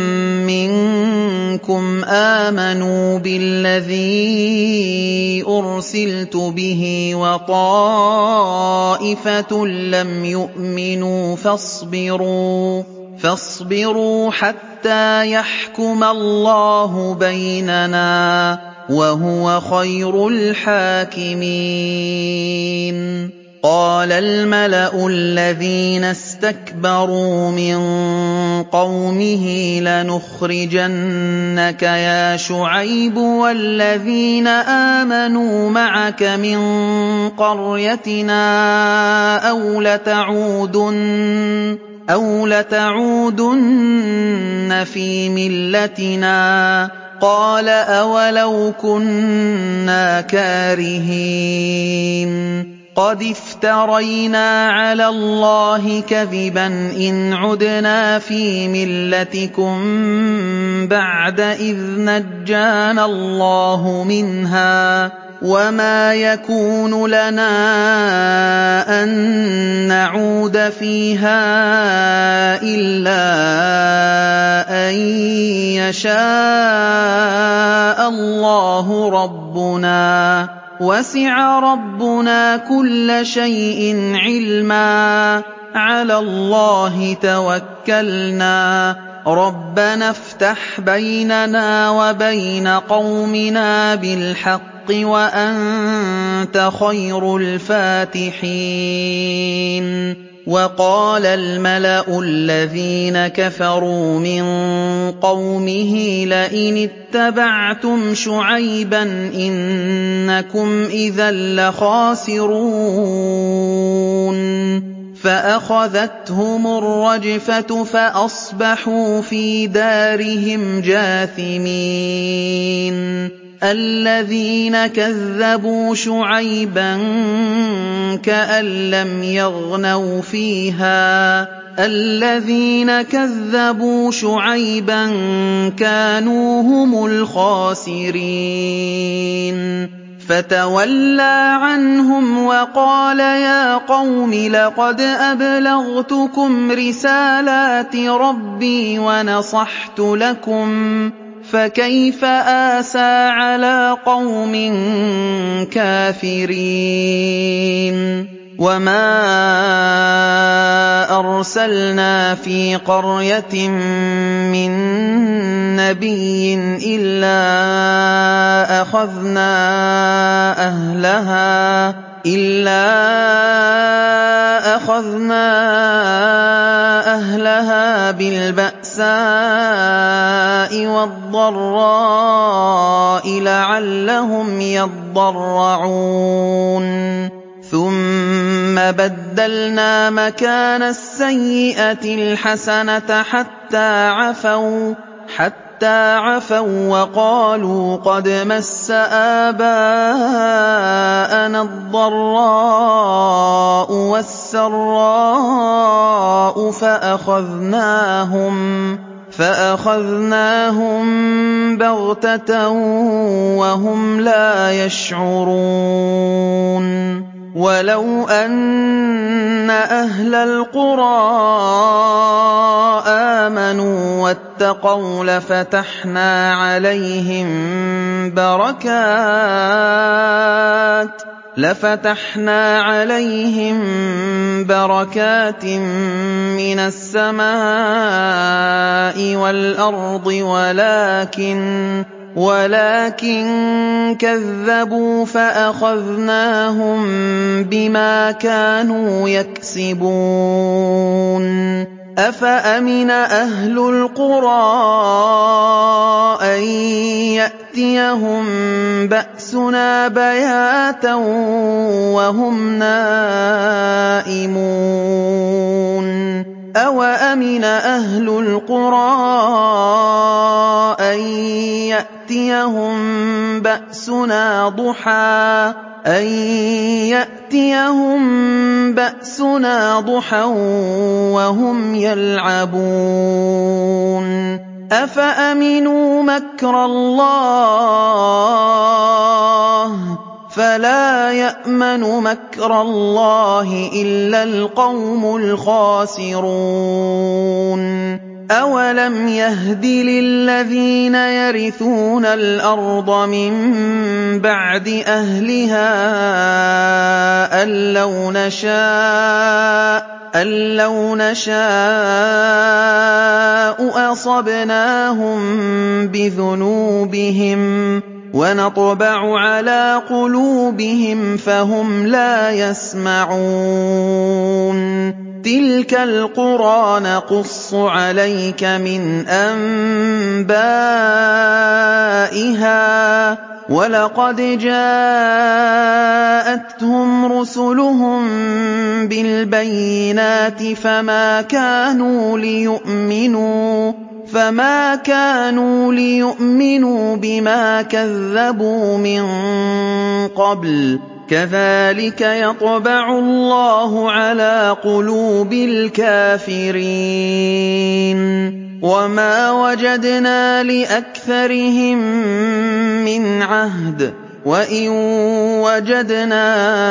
مِّنكُمْ آمَنُوا بِالَّذِي أُرْسِلْتُ بِهِ وَطَائِفَةٌ لَّمْ يُؤْمِنُوا فاصبروا حَتَّىٰ يَحْكُمَ اللَّهُ بَيْنَنَا ۚ وَهُوَ خَيْرُ الْحَاكِمِينَ قَالَ الْمَلَأُ الَّذِينَ اسْتَكْبَرُوا مِن قَوْمِهِ لَنُخْرِجَنَّكَ يَا شُعَيْبُ وَالَّذِينَ آمَنُوا مَعَكَ مِن قَرْيَتِنَا أَوْ لَتَعُودُنَّ فِي مِلَّتِنَا قَالَ أَوَلَوْ كُنَّا كَارِهِينَ قَدِ افْتَرَيْنَا عَلَى اللَّهِ كَذِبًا إِنْ عُدْنَا فِي مِلَّتِكُم بَعْدَ إِذْ نَجَّانَا اللَّهُ مِنْهَا وَمَا يَكُونُ لَنَا أَن نَّعُودَ فِيهَا إِلَّا أَن يَشَاءَ اللَّهُ رَبُّنَا ۚ وَسِعَ رَبُّنَا كُلَّ شَيْءٍ عِلْمًا ۚ عَلَى اللَّهِ تَوَكَّلْنَا ۚ رَبَّنَا افْتَحْ بَيْنَنَا وَبَيْنَ قَوْمِنَا بِالْحَقِّ وَأَنتَ خَيْرُ الْفَاتِحِينَ وَقَالَ الْمَلَأُ الَّذِينَ كَفَرُوا مِن قَوْمِهِ لَئِنِ اتَّبَعْتُمْ شُعَيْبًا إِنَّكُمْ إِذًا لَّخَاسِرُونَ فَأَخَذَتْهُمُ الرَّجْفَةُ فَأَصْبَحُوا فِي دَارِهِمْ جَاثِمِينَ الَّذِينَ كَذَّبُوا شُعَيْبًا كَأَن لَّمْ يَغْنَوْا فِيهَا ۚ الَّذِينَ كَذَّبُوا شُعَيْبًا كَانُوا هُمُ الْخَاسِرِينَ فَتَوَلَّىٰ عَنْهُمْ وَقَالَ يَا قَوْمِ لَقَدْ أَبْلَغْتُكُمْ رِسَالَاتِ رَبِّي وَنَصَحْتُ لَكُمْ فَكَيْفَ آسَىٰ عَلَىٰ قَوْمٍ كَافِرِينَ وَمَا أَرْسَلْنَا فِي قَرْيَةٍ مِّن نَّبِيٍّ إِلَّا أَخَذْنَا أَهْلَهَا بِالْبَأْسَاءِ وَالضَّرَّاءِ لَعَلَّهُمْ يَضَّرَّعُونَ ثُمَّ بَدَّلْنَا مَكَانَ السَّيِّئَةِ الْحَسَنَةَ حَتَّىٰ عَفَوا وَّقَالُوا قَدْ مَسَّ آبَاءَنَا الضَّرَّاءُ وَالسَّرَّاءُ فَأَخَذْنَاهُم بَغْتَةً وَهُمْ لَا يَشْعُرُونَ وَلَوْ أَنَّ أَهْلَ الْقُرَىٰ آمَنُوا وَاتَّقَوْا لَفَتَحْنَا عَلَيْهِم بَرَكَاتٍ مِّنَ السَّمَاءِ وَالْأَرْضِ وَلَٰكِن كَذَّبُوا فَأَخَذْنَاهُم بِمَا كَانُوا يَكْسِبُونَ أَفَأَمِنَ أَهْلُ الْقُرَىٰ أَن يَأْتِيَهُم بَأْسُنَا بَيَاتًا وَهُمْ نَائِمُونَ أَوَأَمِنَ أَهْلُ الْقُرَىٰ أَن يَأْتِيَهُم بَأْسُنَا ضُحًى وَهُمْ يَلْعَبُونَ أَفَأَمِنُوا مَكْرَ اللَّهِ ۚ فَلَا يَأْمَنُ مَكْرَ اللَّهِ إِلَّا الْقَوْمُ الْخَاسِرُونَ أَوَلَمْ يَهْدِ لِلَّذِينَ يَرِثُونَ الْأَرْضَ مِن بَعْدِ أَهْلِهَا أَن لَّوْ نَشَاءُ أَصَبْنَاهُم بِذُنُوبِهِمْ ۚ وَنَطْبَعُ عَلَىٰ قُلُوبِهِمْ فَهُمْ لَا يَسْمَعُونَ تِلْكَ الْقُرَىٰ نَقُصُّ عَلَيْكَ مِنْ أَنبَائِهَا ۚ وَلَقَدْ جَاءَتْهُمْ رُسُلُهُم بِالْبَيِّنَاتِ فَمَا كَانُوا لِيُؤْمِنُوا بِمَا كَذَّبُوا مِن قَبْلُ ۚ كَذَٰلِكَ يَطْبَعُ اللَّهُ عَلَىٰ قُلُوبِ الْكَافِرِينَ وَمَا وَجَدْنَا لِأَكْثَرِهِم مِّنْ عَهْدٍ وَإِن وَجَدْنَا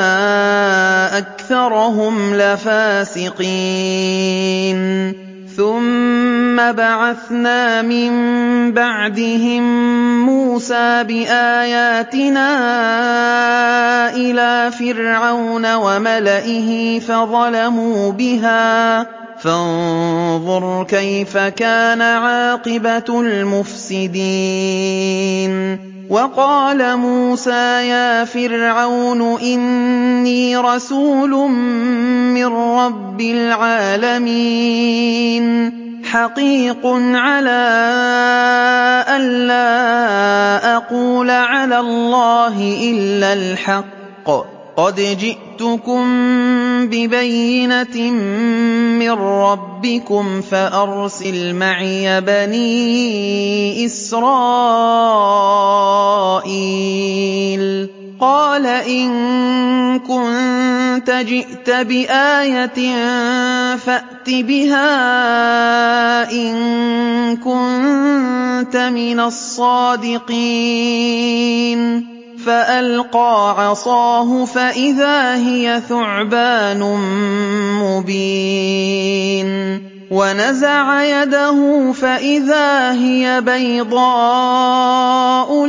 أَكْثَرَهُمْ لَفَاسِقِينَ ثُمَّ بَعَثْنَا مِن بَعْدِهِم مُّوسَىٰ بِآيَاتِنَا إِلَىٰ فِرْعَوْنَ وَمَلَئِهِ فَظَلَمُوا بِهَا ۖ فانظُرْ كَيْفَ كَانَ عَاقِبَةُ الْمُفْسِدِينَ وَقَالَ مُوسَىٰ يَا فِرْعَوْنُ إِنِّي رَسُولٌ مِّن رَّبِّ الْعَالَمِينَ حَقِيقٌ عَلَىٰ أَلَّا أَقُولَ عَلَى اللَّهِ إِلَّا الْحَقَّ ۚ قَدْ جِئْتُكُم بِبَيِّنَةٍ مِّن رَّبِّكُمْ فَأَرْسِلْ مَعِيَ بَنِي إِسْرَائِيلَ قَالَ إِن كُنتَ جِئْتَ بِآيَةٍ فَأْتِ بِهَا إِن كُنتَ مِنَ الصَّادِقِينَ فَأَلْقَىٰ عَصَاهُ فَإِذَا هِيَ ثُعْبَانٌ مُّبِينٌ وَنَزَعَ يَدَهُ فَإِذَا هِيَ بَيْضَاءُ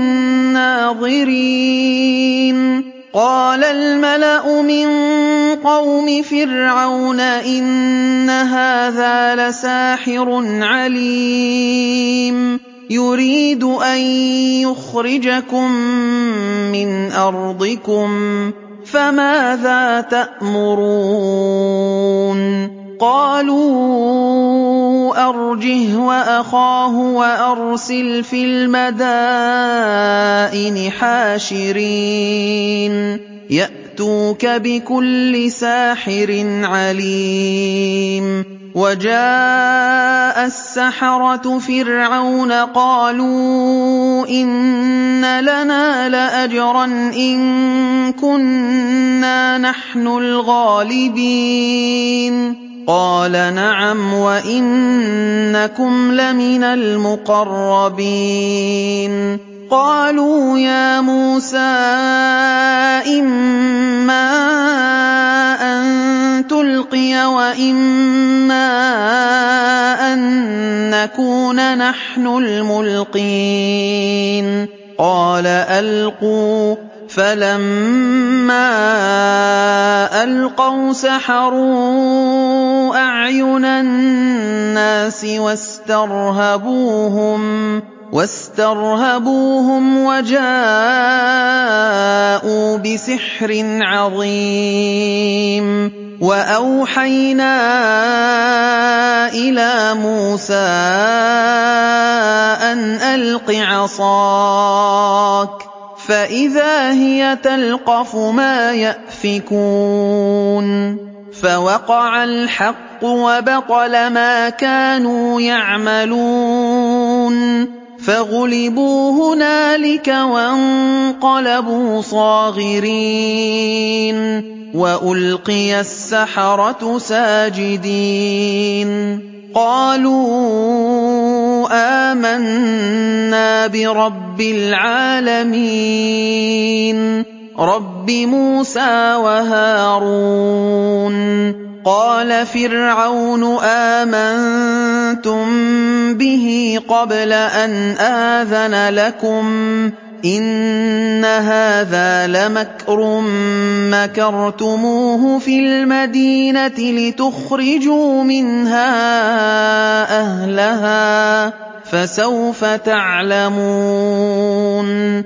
لِلنَّاظِرِينَ قَالَ الْمَلَأُ مِن قَوْمِ فِرْعَوْنَ إِنَّ هَٰذَا لَسَاحِرٌ عَلِيمٌ يُرِيدُ أَن يُخْرِجَكُم مِّنْ أَرْضِكُمْ فَمَاذَا تَأْمُرُونَ قَالُوا أَرْجِهْ وَأَخَاهُ وَأَرْسِلْ فِي الْمَدَائِنِ حَاشِرِينَ يَأْتُوكَ بِكُلِّ سَاحِرٍ عَلِيمٍ وَجَاءَ السَّحَرَةُ فِرْعَوْنَ قَالُوا إِنَّ لَنَا لَأَجْرًا إِن كُنَّا نَحْنُ الْغَالِبِينَ قَالَ نَعَمْ وَإِنَّكُمْ لَمِنَ الْمُقَرَّبِينَ قَالُوا يَا مُوسَىٰ إِمَّا أَن تُلْقِيَ وَإِمَّا أَن نَّكُونَ نَحْنُ الْمُلْقِينَ قَالَ أَلْقُوا ۖ فَلَمَّا أَلْقَوْا سَحَرُوا أَعْيُنَ النَّاسِ وَاسْتَرْهَبُوهُمْ وَجَاءُوا بِسِحْرٍ عَظِيمٍ وَأَوْحَيْنَا إِلَىٰ مُوسَىٰ أَنْ أَلْقِ عَصَاكَ فَإِذَا هِيَ تَلْقَفُ مَا يَأْفِكُونَ فَوَقَعَ الْحَقُّ وَبَطَلَ مَا كَانُوا يَعْمَلُونَ فَغُلِبُوا هُنَالِكَ وَانقَلَبُوا صَاغِرِينَ وَأُلْقِيَ السَّحَرَةُ سَاجِدِينَ قَالُوا آمَنَّا بِرَبِّ الْعَالَمِينَ رَبِّ مُوسَىٰ وَهَارُونَ قَالَ فِرْعَوْنُ آمَنتُم بِهِ قَبْلَ أَنْ آذَنَ لَكُمْ إِنَّ هَٰذَا لَمَكْرٌ مَّكَرْتُمُوهُ فِي الْمَدِينَةِ لِتُخْرِجُوا مِنْهَا أَهْلَهَا فسوف تعلمون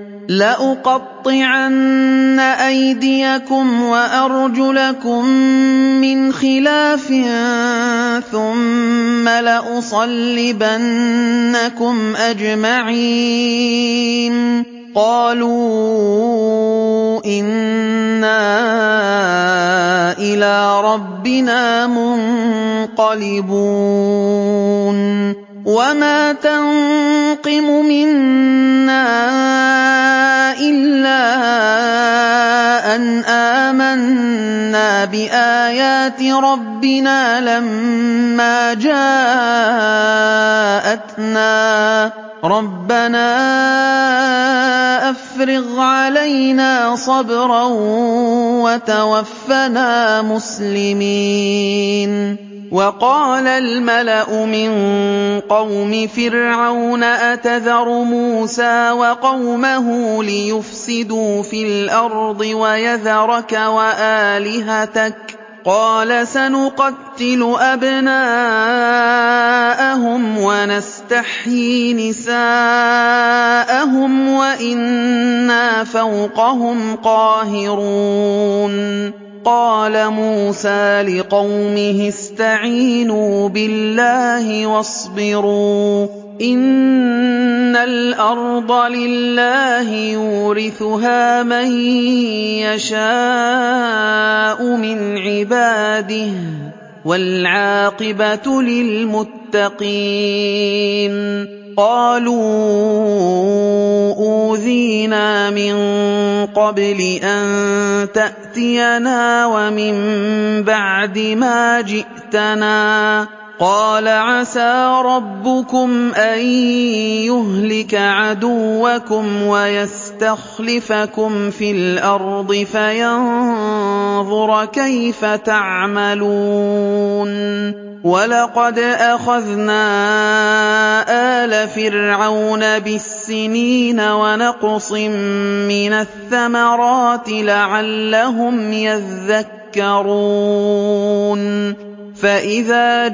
لأقطعن أيديكم وأرجلكم من خلاف ثم لأصلبنكم أجمعين قالوا إنا إلى ربنا منقلبون وما تنقم منا إلا أن آمنا بآيات ربنا لما جاءتنا ربنا أفرغ علينا صبرا وتوفنا مسلمين وقال الملأ من قوم فرعون أتذر موسى وقومه ليفسدوا في الأرض ويذرك وآلهتك قال سنقتل أبناءهم ونستحيي نساءهم وإنا فوقهم قاهرون قال موسى لقومه استعينوا بالله واصبروا إن الأرض لله يورثها من يشاء من عباده والعاقبة للمتقين قالوا أوذينا من قبل أن تأتينا ومن بعد ما جئتنا قال عسى ربكم أن يهلك عدوكم ويستخلفكم في الأرض فينظر كيف تعملون ولقد أخذنا آل فرعون بالسنين ونقص من الثمرات لعلهم يذكرون فإذا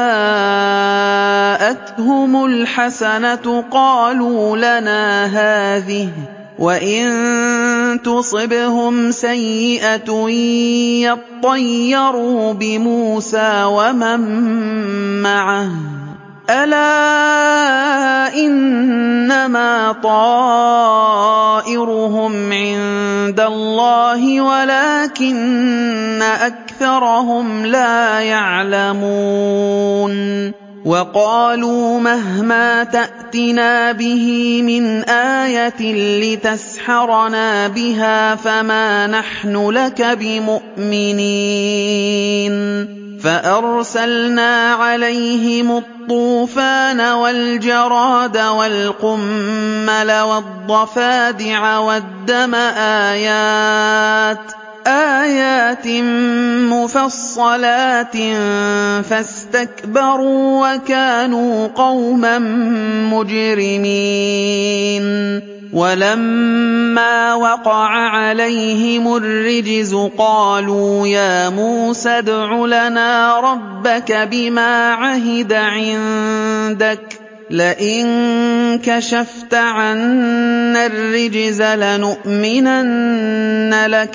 جاءتهم الحسنة قالوا لنا هذه وإن تصبهم سيئة يطيروا بموسى ومن معه ألا إنما طائرهم عند الله ولكن أكثرهم لا يعلمون وقالوا مهما تأتنا به من آية لتسحرنا بها فما نحن لك بمؤمنين فأرسلنا عليهم الطوفان والجراد والقمل والضفادع والدم آيات مفصلات فاستكبروا وكانوا قوما مجرمين ولما وقع عليهم الرجز قالوا يا موسى ادع لنا ربك بما عهد عندك لئن كشفت عنا الرجز لنؤمنن لك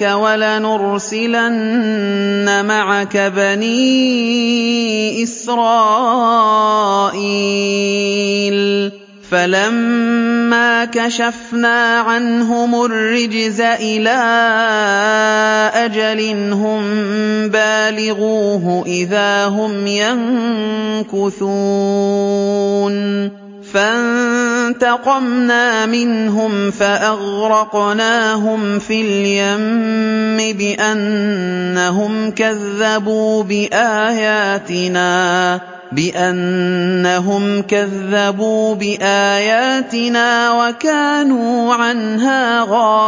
ولنرسلن معك بني إسرائيل فلما كشفنا عنهم الرجز إلى أجل هم بالغوه إذا هم ينكثون فانتقمنا منهم فأغرقناهم في اليم بأنهم كذبوا بآياتنا وكانوا عنها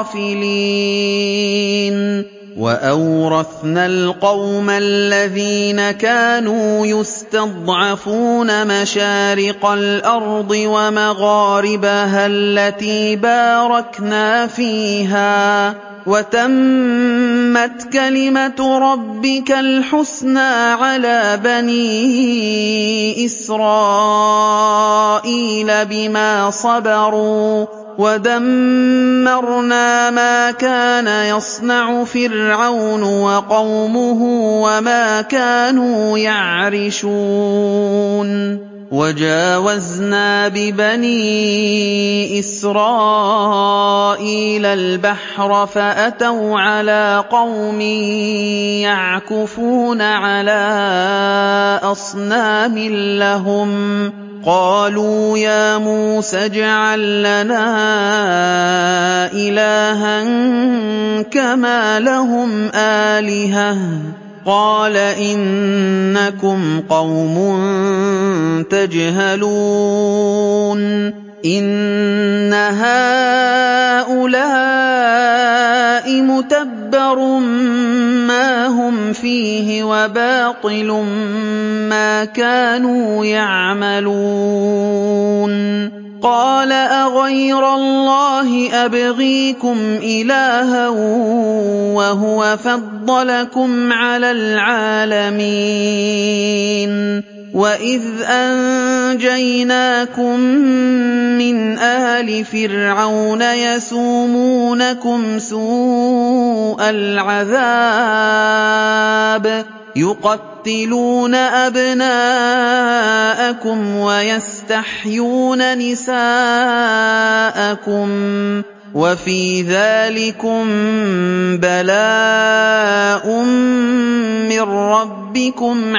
غافلين وأورثنا القوم الذين كانوا يستضعفون مشارق الأرض ومغاربها التي باركنا فيها وتمت وَتَمَّتْ كَلِمَةُ رَبِّكَ الْحُسْنَىٰ عَلَىٰ بَنِي إِسْرَائِيلَ بِمَا صَبَرُوا وَدَمَّرْنَا مَا كَانَ يَصْنَعُ فِرْعَوْنُ وَقَوْمُهُ وَمَا كَانُوا يَعْرِشُونَ وَجَاوَزْنَا بِبَنِي إِسْرَائِيلَ الْبَحْرَ فَأَتَوْا عَلَىٰ قَوْمٍ يَعْكُفُونَ عَلَىٰ أَصْنَامٍ لَّهُمْ قَالُوا يَا مُوسَى اجْعَل لَّنَا إِلَٰهًا كَمَا لَهُمْ آلِهَةٌ قَالَ إِنَّكُمْ قَوْمٌ تَجْهَلُونَ إِنَّ هَٰؤُلَاءِ مُتَبَّرٌ مَّا هُمْ فِيهِ وَبَاطِلٌ مَّا كَانُوا يَعْمَلُونَ قَالَ أَغَيْرَ اللَّهِ أَبْغِيكُمْ إِلَٰهًا وَهُوَ فَضَّلَكُمْ عَلَى الْعَالَمِينَ وَإِذْ أَنجَيْنَاكُم مِّنْ آلِ فِرْعَوْنَ يَسُومُونَكُمْ سُوءَ الْعَذَابِ يُقَتِّلُونَ أَبْنَاءَكُمْ وَيَسْتَحْيُونَ نِسَاءَكُمْ وَفِي ذَٰلِكُم بَلَاءٌ مِّن رَّبِّكُمْ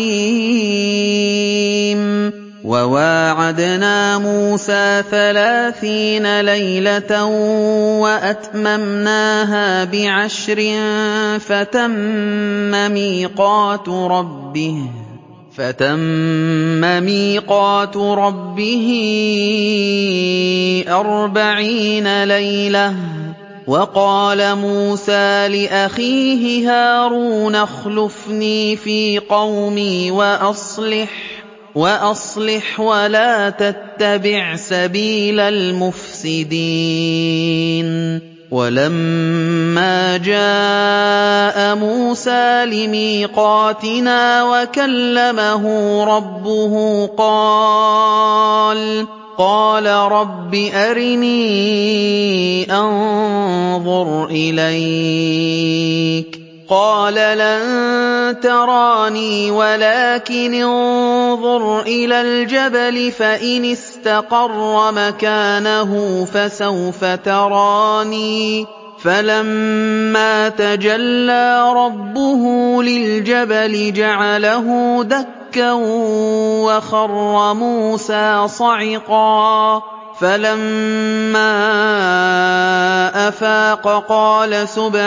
عَظِيمٌ وَوَاعَدْنَا مُوسَىٰ 30 لَيْلَةً وَأَتْمَمْنَاهَا ب10 فَتَمَّ مِيقَاتُ رَبِّهِ 40 لَيْلَةً وَقَالَ مُوسَىٰ لِأَخِيهِ هَارُونَ اخْلُفْنِي فِي قَوْمِي وَأَصْلِحْ وَلَا تَتَّبِعْ سَبِيلَ الْمُفْسِدِينَ وَلَمَّا جَاءَ مُوسَىٰ لِمِيقَاتِنَا وَكَلَّمَهُ رَبُّهُ قَالَ رَبِّ أَرِنِي أَنظُرْ إِلَيْكَ قَالَ لَن تَرَانِي وَلَٰكِنِ انظُرْ إِلَى الْجَبَلِ فَإِنِ اسْتَقَرَّ مَكَانَهُ فَسَوْفَ تَرَانِي فَلَمَّا تَجَلَّىٰ رَبُّهُ لِلْجَبَلِ جَعَلَهُ دَكًّا وَخَرَّ مُوسَىٰ صَعِقًا فَلَمَّا أَفَاقَ قَالَ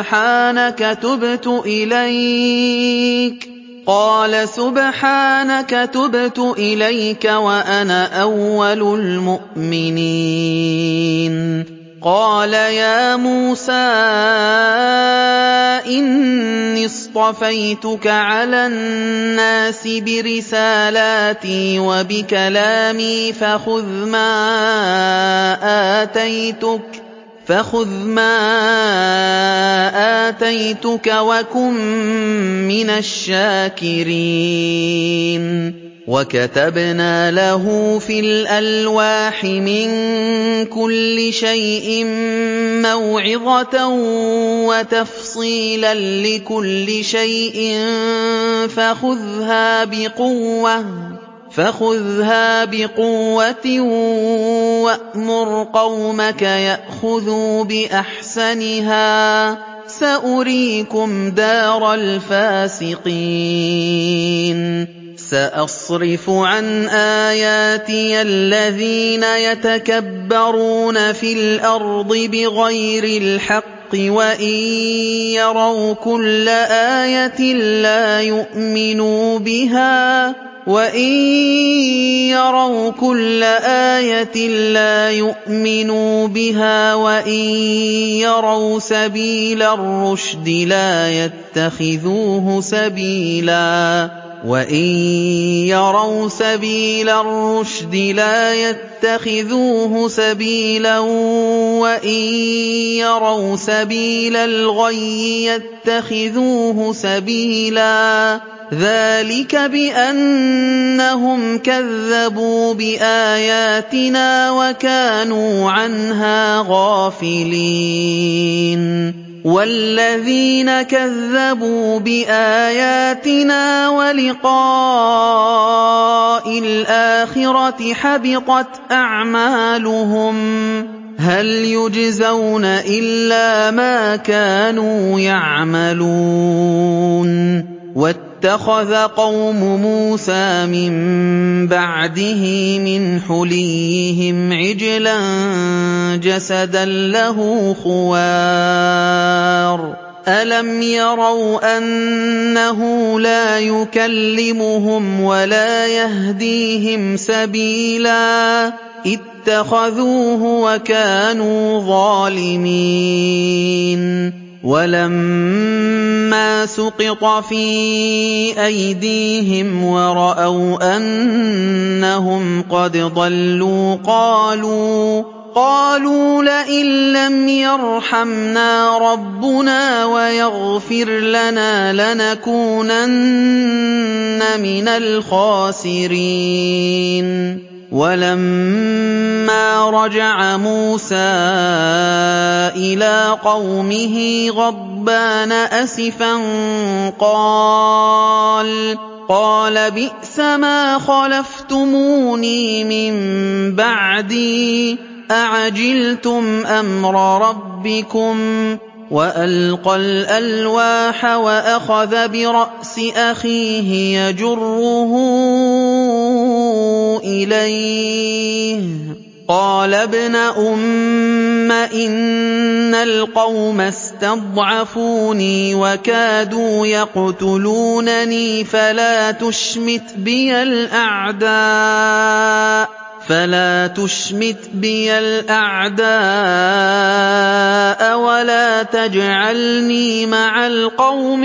سُبْحَانَكَ تُبْتُ إِلَيْكَ وَأَنَا أَوَّلُ الْمُؤْمِنِينَ قَالَ يَا مُوسَىٰ إِنِّي اصْطَفَيْتُكَ عَلَى النَّاسِ بِرِسَالَاتِي وَبِكَلَامِي فَخُذْ مَا آتَيْتُكَ وَكُن مِّنَ الشَّاكِرِينَ وَكَتَبْنَا لَهُ فِي الْأَلْوَاحِ مِن كُلِّ شَيْءٍ مَّوْعِظَةً وَتَفْصِيلًا لِّكُلِّ شَيْءٍ فَخُذْهَا بِقُوَّةٍ وَأْمُرْ قَوْمَكَ يَأْخُذُوا بِأَحْسَنِهَا سَأُرِيكُمْ دَارَ الْفَاسِقِينَ سَأَصْرِفُ عَنْ آيَاتِيَ الَّذِينَ يَتَكَبَّرُونَ فِي الْأَرْضِ بِغَيْرِ الْحَقِّ وَإِن يَرَوْا كُلَّ آيَةٍ لَّا يُؤْمِنُوا بِهَا وَإِن يَرَوْا سَبِيلَ الرُّشْدِ لَا يَتَّخِذُوهُ سَبِيلًا وَإِن يَرَوْا سَبِيلَ الرُّشْدِ لَا يَتَّخِذُوهُ سَبِيلًا وَإِن يَرَوْا سَبِيلَ الْغَيِّ يَتَّخِذُوهُ سَبِيلًا ۚ ذَٰلِكَ بِأَنَّهُمْ كَذَّبُوا بِآيَاتِنَا وَكَانُوا عَنْهَا غَافِلِينَ وَالَّذِينَ كَذَّبُوا بِآيَاتِنَا وَلِقَاءِ الْآخِرَةِ حَبِطَتْ أَعْمَالُهُمْ هَلْ يُجْزَوْنَ إِلَّا مَا كَانُوا يَعْمَلُونَ وَاتَّخَذَ قَوْمُ مُوسَىٰ مِن بَعْدِهِ مِنْ حُلِيِّهِمْ عِجْلًا جَسَدًا لَّهُ خُوَارٌ أَلَمْ يَرَوْا أَنَّهُ لَا يُكَلِّمُهُمْ وَلَا يَهْدِيهِمْ سَبِيلًا اتَّخَذُوهُ وَكَانُوا ظَالِمِينَ وَلَمَّا سُقِطَ فِي أَيْدِيهِمْ وَرَأَوْا أَنَّهُمْ قَدْ ضَلُّوا قَالُوا لَئِن لَّمْ يَرْحَمْنَا رَبُّنَا وَيَغْفِرْ لَنَا لَنَكُونَنَّ مِنَ الْخَاسِرِينَ وَلَمَّا رَجَعَ مُوسَىٰ إِلَىٰ قَوْمِهِ غَضْبَانَ أَسِفًا قَالَ بِئْسَمَا خَلَفْتُمُونِي مِن بَعْدِي أَعَجِلْتُمْ أَمْرَ رَبِّكُمْ وَأَلْقَى الْأَلْوَاحَ وَأَخَذَ بِرَأْسِ أَخِيهِ يَجُرُّهُ إِلَيْهِ قَالَ ابْنَ أُمَّ إِنَّ الْقَوْمَ اسْتَضْعَفُونِي وَكَادُوا يَقْتُلُونَنِي فَلَا تُشْمِتْ بِيَ الْأَعْدَاءَ وَلَا تَجْعَلْنِي مَعَ الْقَوْمِ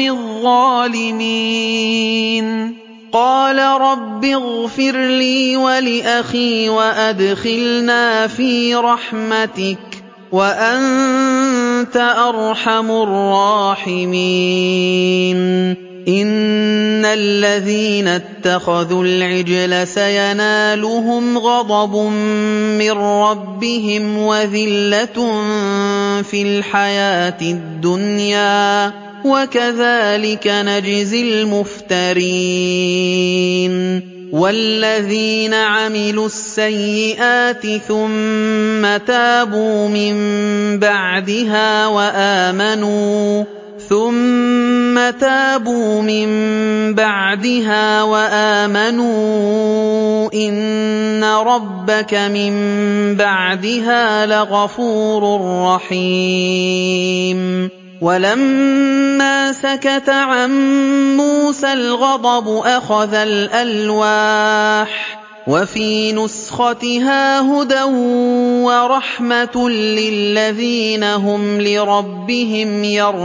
الظَّالِمِينَ قَالَ رَبِّ اغْفِرْ لِي وَلِأَخِي وَأَدْخِلْنَا فِي رَحْمَتِكَ وَأَنتَ أَرْحَمُ الرَّاحِمِينَ إِنَّ الَّذِينَ اتَّخَذُوا الْعِجْلَ سَيَنَالُهُمْ غَضَبٌ مِّن رَّبِّهِمْ وَذِلَّةٌ فِي الْحَيَاةِ الدُّنْيَا وَكَذَٰلِكَ نَجْزِي الْمُفْتَرِينَ وَالَّذِينَ عَمِلُوا السَّيِّئَاتِ ثُمَّ تَابُوا مِن بَعْدِهَا وَآمَنُوا إِنَّ رَبَّكَ مِن بَعْدِهَا لَغَفُورٌ رَّحِيمٌ وَلَمَّا سَكَتَ عَن مُّوسَى الْغَضَبُ أَخَذَ الْأَلْوَاحَ وَفِي نُسْخَتِهَا هُدًى وَرَحْمَةٌ لِّلَّذِينَ هُمْ لِرَبِّهِمْ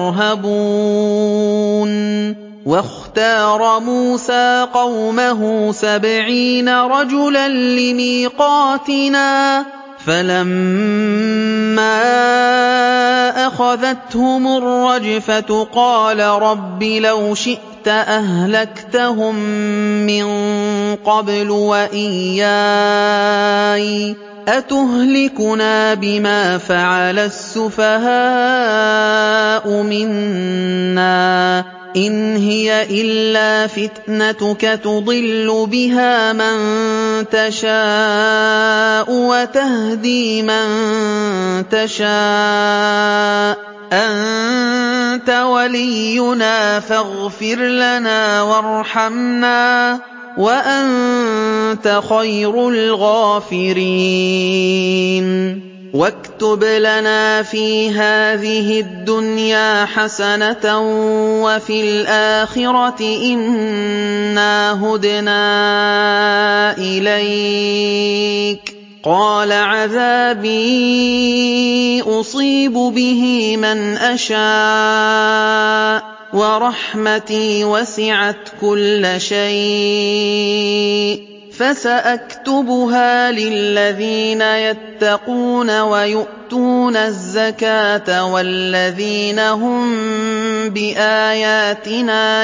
يَرْهَبُونَ وَاخْتَارَ مُوسَىٰ قَوْمَهُ 70 رَجُلًا لِّمِيقَاتِنَا فَلَمَّا أَخَذَتْهُمُ الرَّجْفَةُ قَالَ رَبِّ لَوْ شِئْتَ أَهْلَكْتَهُم مِّن قَبْلُ وَإِيَّايَ أَتُهْلِكُنَا بِمَا فَعَلَ السُّفَهَاءُ مِنَّا ۖ إِنْ هِيَ إِلَّا فِتْنَتُكَ تُضِلُّ بِهَا مَن تَشَاءُ وَتَهْدِي مَن تَشَاءُ ۖ أَنتَ وَلِيُّنَا فَاغْفِرْ لَنَا وَارْحَمْنَا وَأَنتَ خَيْرُ الْغَافِرِينَ وَاكْتُبْ لَنَا فِي هَٰذِهِ الدُّنْيَا حَسَنَةً وَفِي الْآخِرَةِ إِنَّا هُدْنَا إِلَيْكَ قَالَ عَذَابِي أُصِيبُ بِهِ مَنْ أَشَاءُ وَرَحْمَتِي وَسِعَتْ كُلَّ شَيْءٍ فَسَأَكْتُبُهَا لِلَّذِينَ يَتَّقُونَ وَيُؤْتُونَ الزَّكَاةَ وَالَّذِينَ هُم بِآيَاتِنَا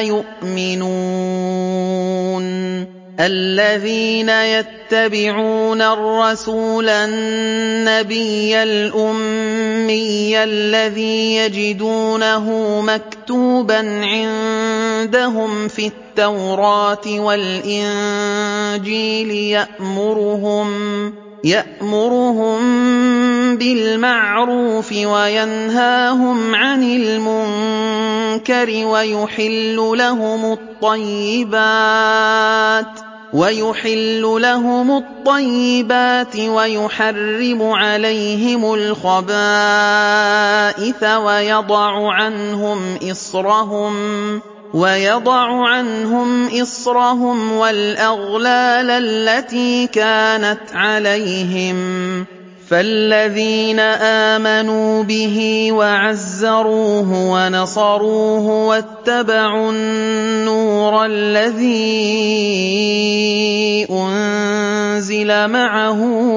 يُؤْمِنُونَ الَّذِينَ يَتَّبِعُونَ الرَّسُولَ النَّبِيَّ الْأُمِّيَّ الَّذِي يَجِدُونَهُ مَكْتُوبًا عِندَهُمْ فِي التَّوْرَاةِ وَالْإِنجِيلِ يَأْمُرُهُم بِالْمَعْرُوفِ وَيَنْهَاهُمْ عَنِ الْمُنكَرِ وَيُحِلُّ لَهُمُ الطَّيِّبَاتِ وَيُحَرِّمُ عَلَيْهِمُ الْخَبَائِثَ وَيَضَعُ عَنْهُمْ إِصْرَهُمْ وَالْأَغْلَالَ الَّتِي كَانَتْ عَلَيْهِمْ فَالَّذِينَ آمَنُوا بِهِ وَعَزَّرُوهُ وَنَصَرُوهُ وَاتَّبَعُوا النُّورَ الَّذِي أُنزِلَ مَعَهُ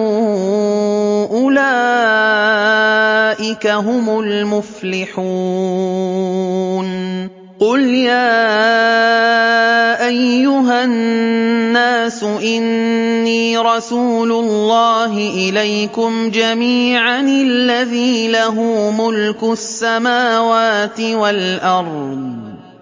أُولَٰئِكَ هُمُ الْمُفْلِحُونَ قُلْ يَا أَيُّهَا النَّاسُ إِنِّي رَسُولُ اللَّهِ إِلَيْكُمْ جَمِيعًا الَّذِي لَهُ مُلْكُ السَّمَاوَاتِ وَالْأَرْضِ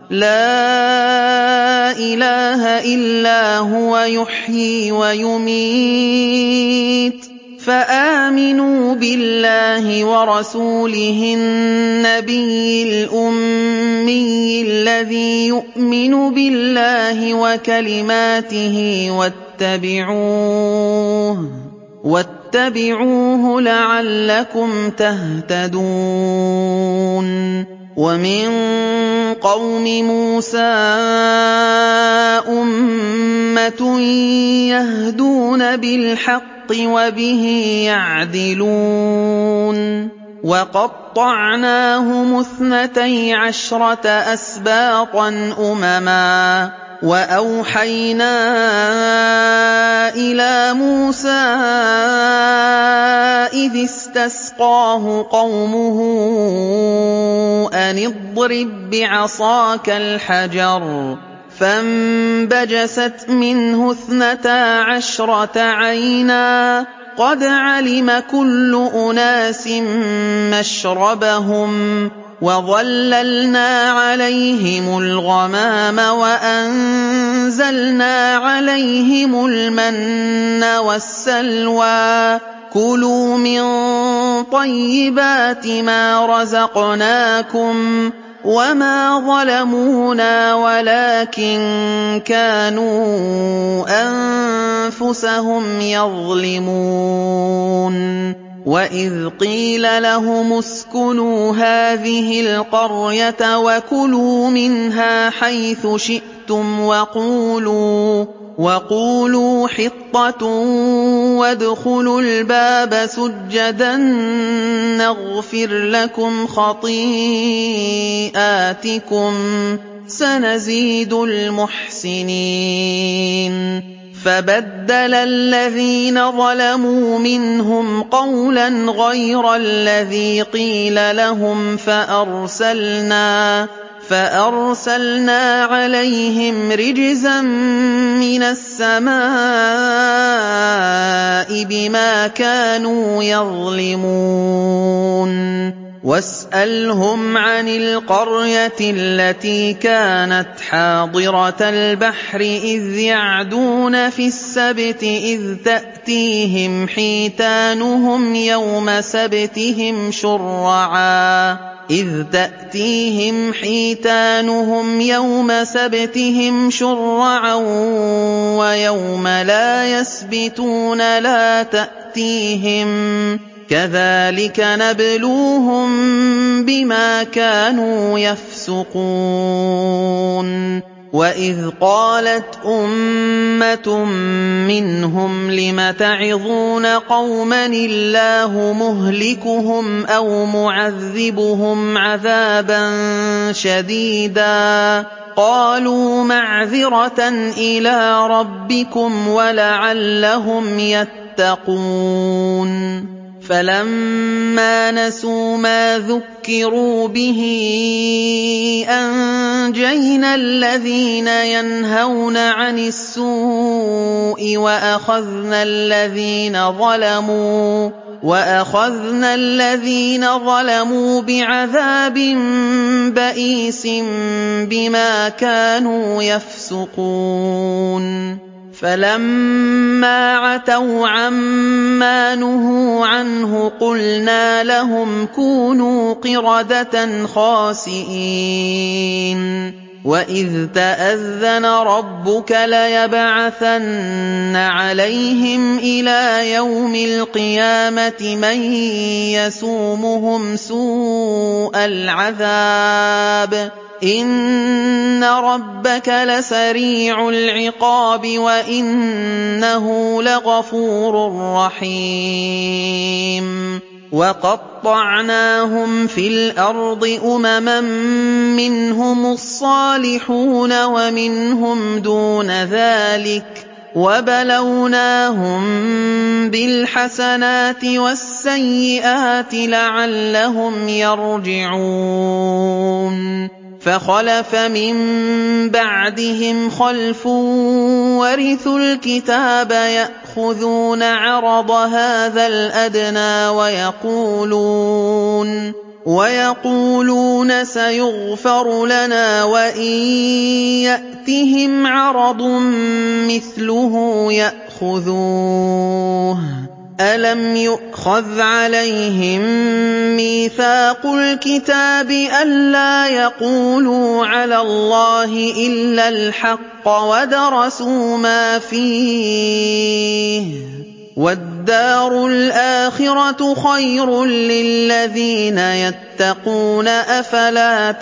لَا إِلَٰهَ إِلَّا هُوَ يُحْيِي وَيُمِيتُ فَآمِنُوا بِاللَّهِ وَرَسُولِهِ النَّبِيِّ الْأُمِّيِّ الَّذِي يُؤْمِنُ بِاللَّهِ وَكَلِمَاتِهِ واتبعوه لَعَلَّكُمْ تَهْتَدُونَ وَمِن قَوْمِ مُوسَىٰ أُمَّةٌ يَهْدُونَ بِالْحَقِّ وَبِهِ يَعْدِلُونَ وَقَطَّعْنَاهُمُ 12 أَسْبَاطًا أُمَمًا وَأَوْحَيْنَا إِلَىٰ مُوسَىٰ إِذِ اسْتَسْقَاهُ قَوْمُهُ أَنِ اضْرِب بِّعَصَاكَ الْحَجَرَ فَانبَجَسَتْ مِنْهُ 12 عَيْنًا قَدْ عَلِمَ كُلُّ أُنَاسٍ مَّشْرَبَهُمْ وَظَلَّلْنَا عَلَيْهِمُ الْغَمَامَ وَأَنزَلْنَا عَلَيْهِمُ الْمَنَّ وَالسَّلْوَىٰ كُلُوا مِن طَيِّبَاتِ مَا رَزَقْنَاكُمْ وَمَا ظَلَمُونَا وَلَٰكِن كَانُوا أَنفُسَهُمْ يَظْلِمُونَ وَإِذْ قِيلَ لَهُمُ اسْكُنُوا هَٰذِهِ الْقَرْيَةَ وَكُلُوا مِنْهَا حَيْثُ شِئْتُمْ وَقُولُوا حِطَّةٌ وَادْخُلُوا الْبَابَ سُجَّدًا نَّغْفِرْ لَكُمْ خَطِيئَاتِكُمْ سَنَزِيدُ الْمُحْسِنِينَ فَبَدَّلَ الَّذِينَ ظَلَمُوا مِنْهُمْ قَوْلًا غَيْرَ الَّذِي قِيلَ لَهُمْ فَأَرْسَلْنَا عَلَيْهِمْ رِجْزًا مِّنَ السَّمَاءِ بِمَا كَانُوا يَظْلِمُونَ وَاسْأَلْهُمْ عَنِ الْقَرْيَةِ الَّتِي كَانَتْ حَاضِرَةَ الْبَحْرِ إِذْ يَعْدُونَ فِي السَّبْتِ إِذْ تَأْتِيهِمْ حِيتَانُهُمْ يَوْمَ سَبْتِهِمْ شُرَّعًا وَيَوْمَ لَا يَسْبِتُونَ لَا تَأْتِيهِمْ ۚ كَذَٰلِكَ نَبْلُوهُم بِمَا كَانُوا يَفْسُقُونَ وَإِذْ قَالَتْ أُمَّةٌ مِّنْهُمْ لِمَ تَعِظُونَ قَوْمًا اللَّهُ مُهْلِكُهُمْ أَوْ مُعَذِّبُهُمْ عَذَابًا شَدِيدًا قَالُوا مَعْذِرَةً إِلَىٰ رَبِّكُمْ وَلَعَلَّهُمْ يَتَّقُونَ فَلَمَّا نَسُوا مَا ذُكِّرُوا بِهِ أَنجَيْنَا الَّذِينَ يَنْهَوْنَ عَنِ السُّوءِ وَأَخَذْنَا الَّذِينَ ظَلَمُوا بِعَذَابٍ بَئِيسٍ بِمَا كَانُوا يَفْسُقُونَ فَلَمَّا عَتَوْا عَمَّا نُهُوا عَنْهُ قُلْنَا لَهُمْ كُونُوا قِرَدَةً خَاسِئِينَ وَإِذْ تَأَذَّنَ رَبُّكَ لَيَبْعَثَنَّ عَلَيْهِمْ إِلَىٰ يَوْمِ الْقِيَامَةِ مَن يَسُومُهُمْ سُوءَ الْعَذَابِ إِنَّ رَبَّكَ لَسَرِيعُ الْعِقَابِ وَإِنَّهُ لَغَفُورٌ رَّحِيمٌ وَقَطَّعْنَاهُمْ فِي الْأَرْضِ أُمَمًا مِّنْهُمُ الصَّالِحُونَ وَمِنْهُمْ دُونَ ذَٰلِكَ وَبَلَوْنَاهُم بِالْحَسَنَاتِ وَالسَّيِّئَاتِ لَعَلَّهُمْ يَرْجِعُونَ فَخَلَفَ مِن بَعْدِهِمْ خَلْفٌ وَرِثُوا الْكِتَابَ يَأْخُذُونَ عَرَضَ هَٰذَا الْأَدْنَىٰ وَيَقُولُونَ سَيُغْفَرُ لَنَا وَإِن يَأْتِهِمْ عَرَضٌ مِّثْلُهُ يَأْخُذُوهُ أَلَمْ يُؤْخَذْ عَلَيْهِم مِّيثَاقُ الْكِتَابِ أَلَّا يَقُولُوا عَلَى اللَّهِ إِلَّا الْحَقَّ وَدَرَسُوا مَا فِيهِ ۗ وَالدَّارُ الْآخِرَةُ خَيْرٌ لِّلَّذِينَ يَتَّقُونَ ۗ أَفَلَا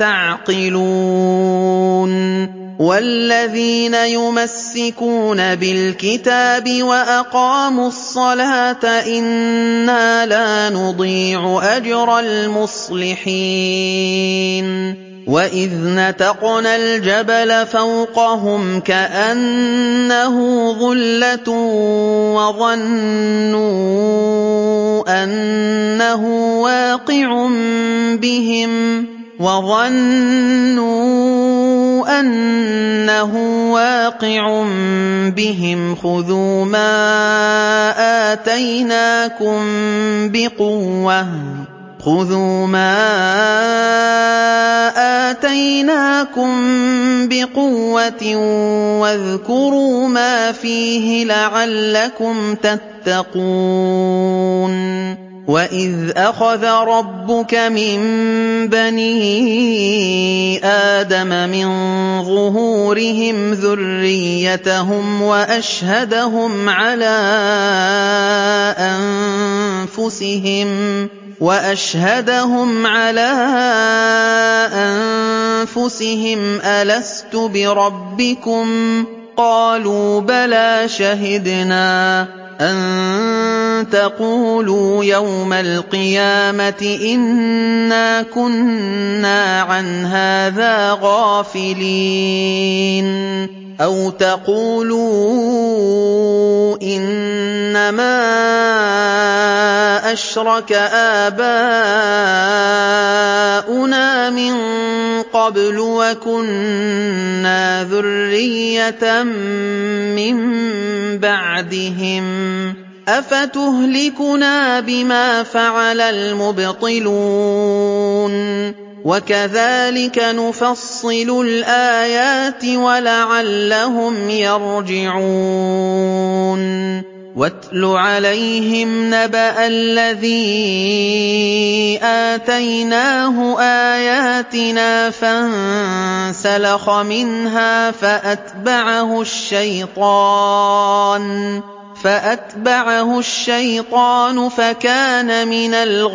تَعْقِلُونَ وَالَّذِينَ يُمَسِّكُونَ بِالْكِتَابِ وَأَقَامُوا الصَّلَاةَ إِنَّا لَا نُضِيعُ أَجْرَ الْمُصْلِحِينَ وَإِذْ نَتَقْنَا الْجَبَلَ فَوْقَهُمْ كَأَنَّهُ ظُلَّةٌ وَظَنُّوا أَنَّهُ وَاقِعٌ بِهِمْ خُذُوا مَا آتَيْنَاكُم بِقُوَّةٍ وَاذْكُرُوا مَا فِيهِ لَعَلَّكُمْ تَتَّقُونَ وَإِذْ أَخَذَ رَبُّكَ مِن بَنِي آدَمَ مِن ظُهُورِهِمْ ذُرِّيَّتَهُمْ وَأَشْهَدَهُمْ عَلَىٰ أَنفُسِهِمْ أَلَسْتُ بِرَبِّكُمْ ۖ قَالُوا بَلَىٰ شَهِدْنَا أَن تَقُولُوا يَوْمَ الْقِيَامَةِ إِنَّا كُنَّا عَنْ هَٰذَا غَافِلِينَ أَوْ تَقُولُوا إِنَّمَا أَشْرَكَ آبَاؤُنَا مِن قَبْلُ وَكُنَّا ذُرِّيَّةً مِّن بَعْدِهِمْ ۖ أَفَتُهْلِكُنَا بِمَا فَعَلَ الْمُبْطِلُونَ وَكَذَٰلِكَ نُفَصِّلُ الْآيَاتِ وَلَعَلَّهُمْ يَرْجِعُونَ وَاتْلُ عَلَيْهِمْ نَبَأَ الَّذِي آتَيْنَاهُ آيَاتِنَا فَانسَلَخَ مِنْهَا فَأَتْبَعَهُ الشَّيْطَانُ فأتبعه الشيطان فكان من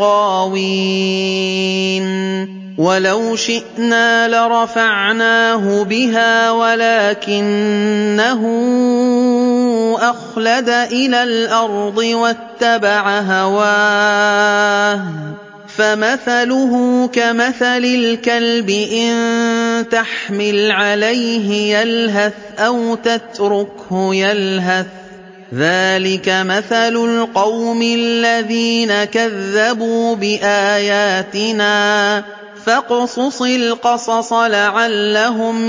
الغاوين ولو شئنا لرفعناه بها ولكنه أخلد إلى الأرض واتبع هواه فمثله كمثل الكلب إن تحمل عليه يلهث أو تتركه يلهث ذلك مثل القوم الذين كذبوا بآياتنا فاقصص القصص لعلهم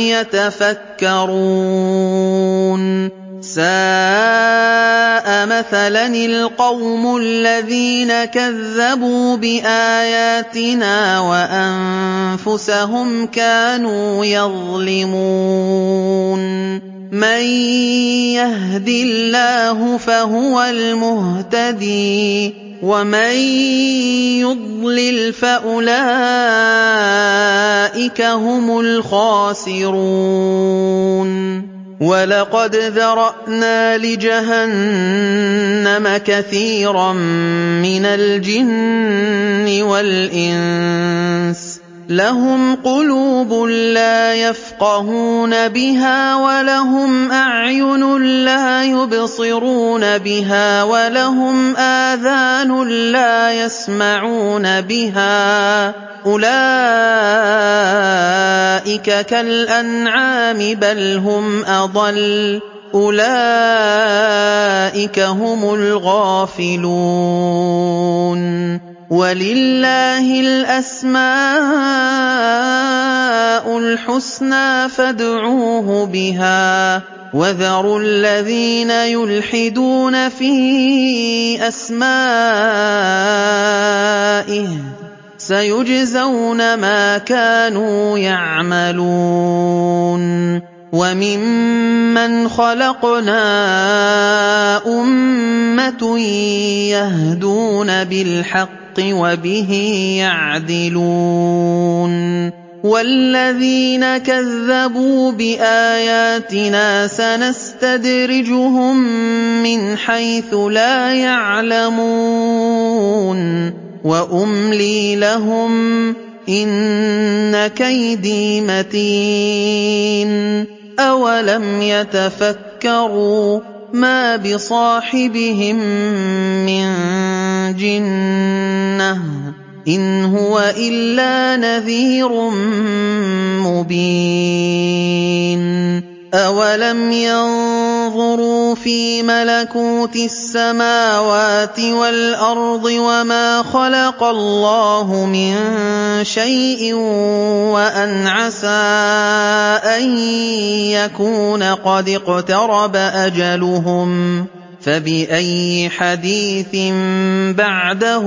يتفكرون ساء مثلا القوم الذين كذبوا بآياتنا وأنفسهم كانوا يظلمون من يهد الله فهو المهتدي ومن يضلل فأولئك هم الخاسرون ولقد ذرأنا لجهنم كثيرا من الجن والإنس لهم قلوب لا يفقهون بها ولهم أعين لا يبصرون بها ولهم آذان لا يسمعون بها أولئك كالأنعام بل هم أضل أولئك هم الغافلون ولله الأسماء الحسنى فادعوه بها وذروا الذين يلحدون في أسمائه سيجزون ما كانوا يعملون وممن خلقنا أمة يهدون بالحق وبه يعدلون والذين كذبوا بآياتنا سنستدرجهم من حيث لا يعلمون وأملي لهم إن كيدي متين أولم يتفكروا ما بصاحبهم من جنة إن هو إلا نذير مبين أولم ينظروا في ملكوت السماوات والأرض وما خلق الله من شيء وأن عسى أن يكون قد اقترب أجلهم فبأي حديث بعده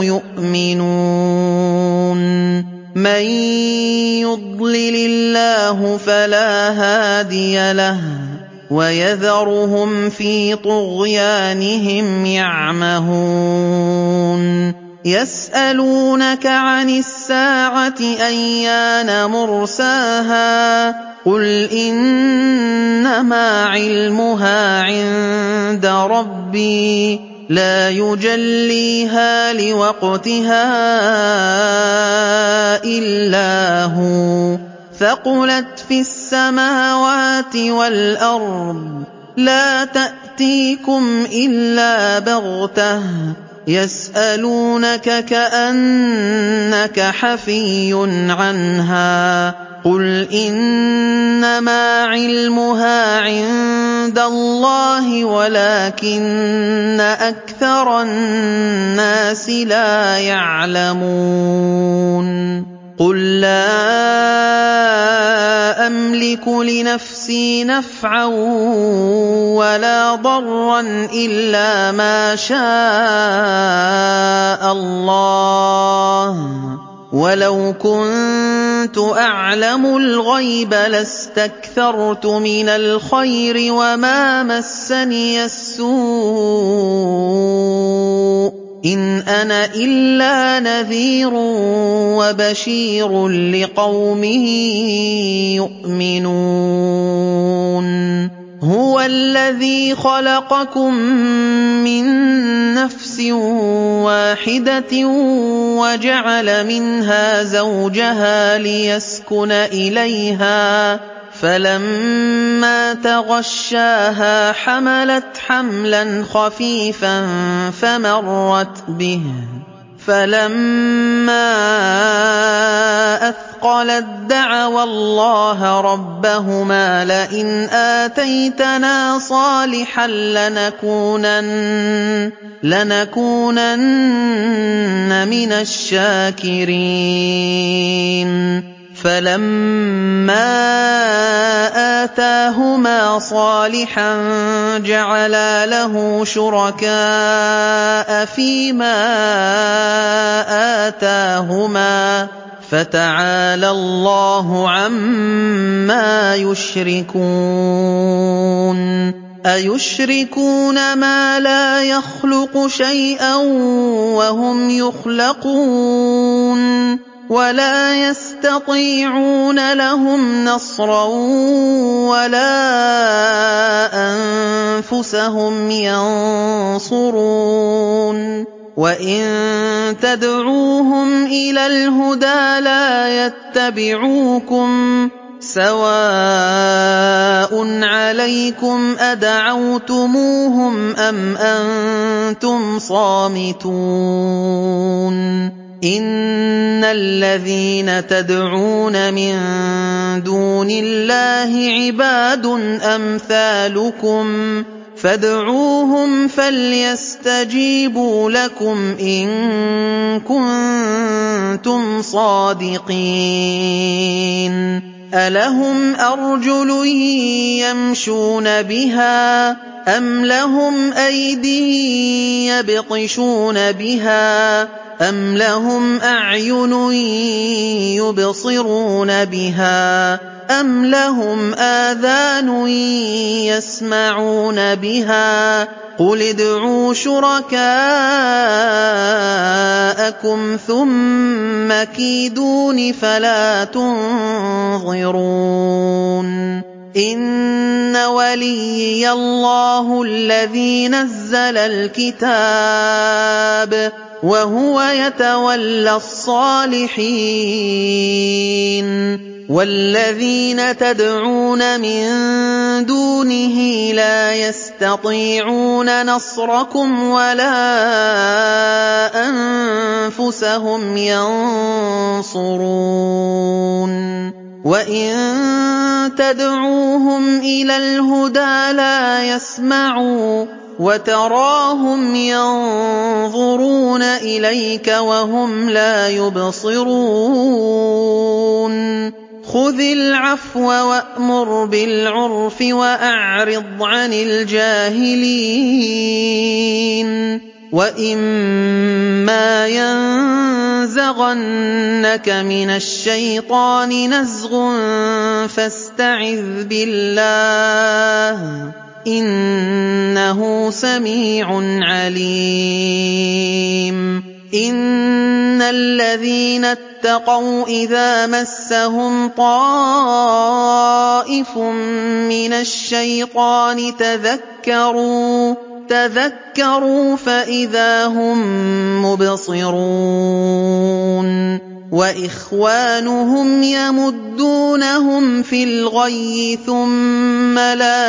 يؤمنون من يضلل الله فلا هادي له ويذرهم في طغيانهم يعمهون يسألونك عن الساعة أيان مرساها قل إنما علمها عند ربي لا يجليها لوقتها إلا هو ثقلت في السماوات والأرض لا تأتيكم إلا بغتة يسألونك كأنك حفي عنها قل إنما علمها عند الله ولكن أكثر الناس لا يعلمون قل لا أملك لنفسي نفعا ولا ضرا إلا ما شاء الله ولو كنت أعلم الغيب لاستكثرت من الخير وما مسني السوء إن أنا إلا نذير وبشير لقوم يؤمنون هو الذي خلقكم من نفس واحدة وجعل منها زوجها ليسكن إليها فلما تغشاها حملت حملا خفيفا فمرت به فلما أثقلت دعوا الله ربهما لئن آتيتنا صالحا لنكونن من الشاكرين فلما آتاهما صالحا جعلا له شركاء فيما آتاهما فتعالى الله عما يشركون أيشركون ما لا يخلق شيئا وهم يخلقون ولا يستطيعون لهم نصرا ولا أنفسهم ينصرون وإن تدعوهم إلى الهدى لا يتبعوكم سواء عليكم أدعوتموهم أم أنتم صامتون إن الذين تدعون من دون الله عباد أمثالكم فادعوهم فليستجيبوا لكم إن كنتم صادقين ألهم أرجل يمشون بها أم لهم أيدي يبطشون بها أم لهم أعين يبصرون بها أم لهم آذان يسمعون بها قل ادعوا شركاءكم ثم كيدون فلا تنظرون إن وليي الله الذي نزل الكتاب وهو يتولى الصالحين والذين تدعون من دونه لا يستطيعون نصركم ولا أنفسهم ينصرون وإن تدعوهم إلى الهدى لا يسمعوا وتراهم ينظرون إليك وهم لا يبصرون خذ العفو وأمر بالعرف وأعرض عن الجاهلين وإما ينزغنك من الشيطان نزغ فاستعذ بالله إنه سميع عليم إن الذين اتقوا إذا مسهم طائف من الشيطان تذكروا فإذا هم مبصرون وإخوانهم يمدونهم في الغي ثم لا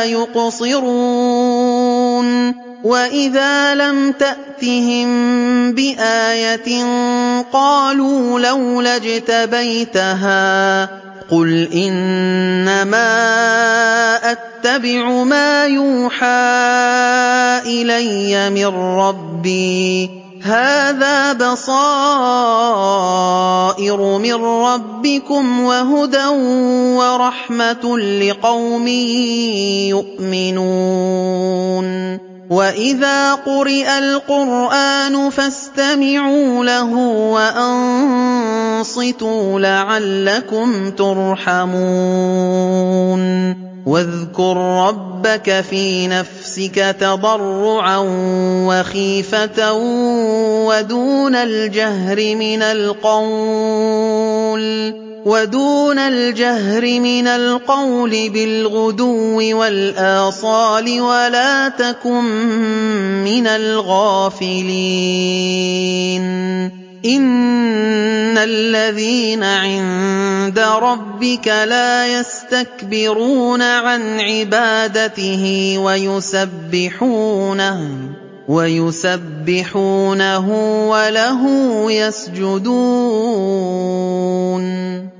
يقصرون وإذا لم تأتهم بآية قالوا لولا اجتبيتها قل إنما أتبع ما يوحى إلي من ربي هذا بصائر من ربكم وهدى ورحمة لقوم يؤمنون وإذا قرئ القرآن فاستمعوا له وأنصتوا لعلكم ترحمون واذكر ربك في نفسك تضرعا وخيفة ودون الجهر من القول وَدُونَ الْجَهْرِ مِنَ الْقَوْلِ بِالْغُدُوِّ وَالْآصَالِ وَلَا تَكُن مِّنَ الْغَافِلِينَ إِنَّ الَّذِينَ عِندَ رَبِّكَ لَا يَسْتَكْبِرُونَ عَنْ عِبَادَتِهِ وَيُسَبِّحُونَهُ وَلَهُ يَسْجُدُونَ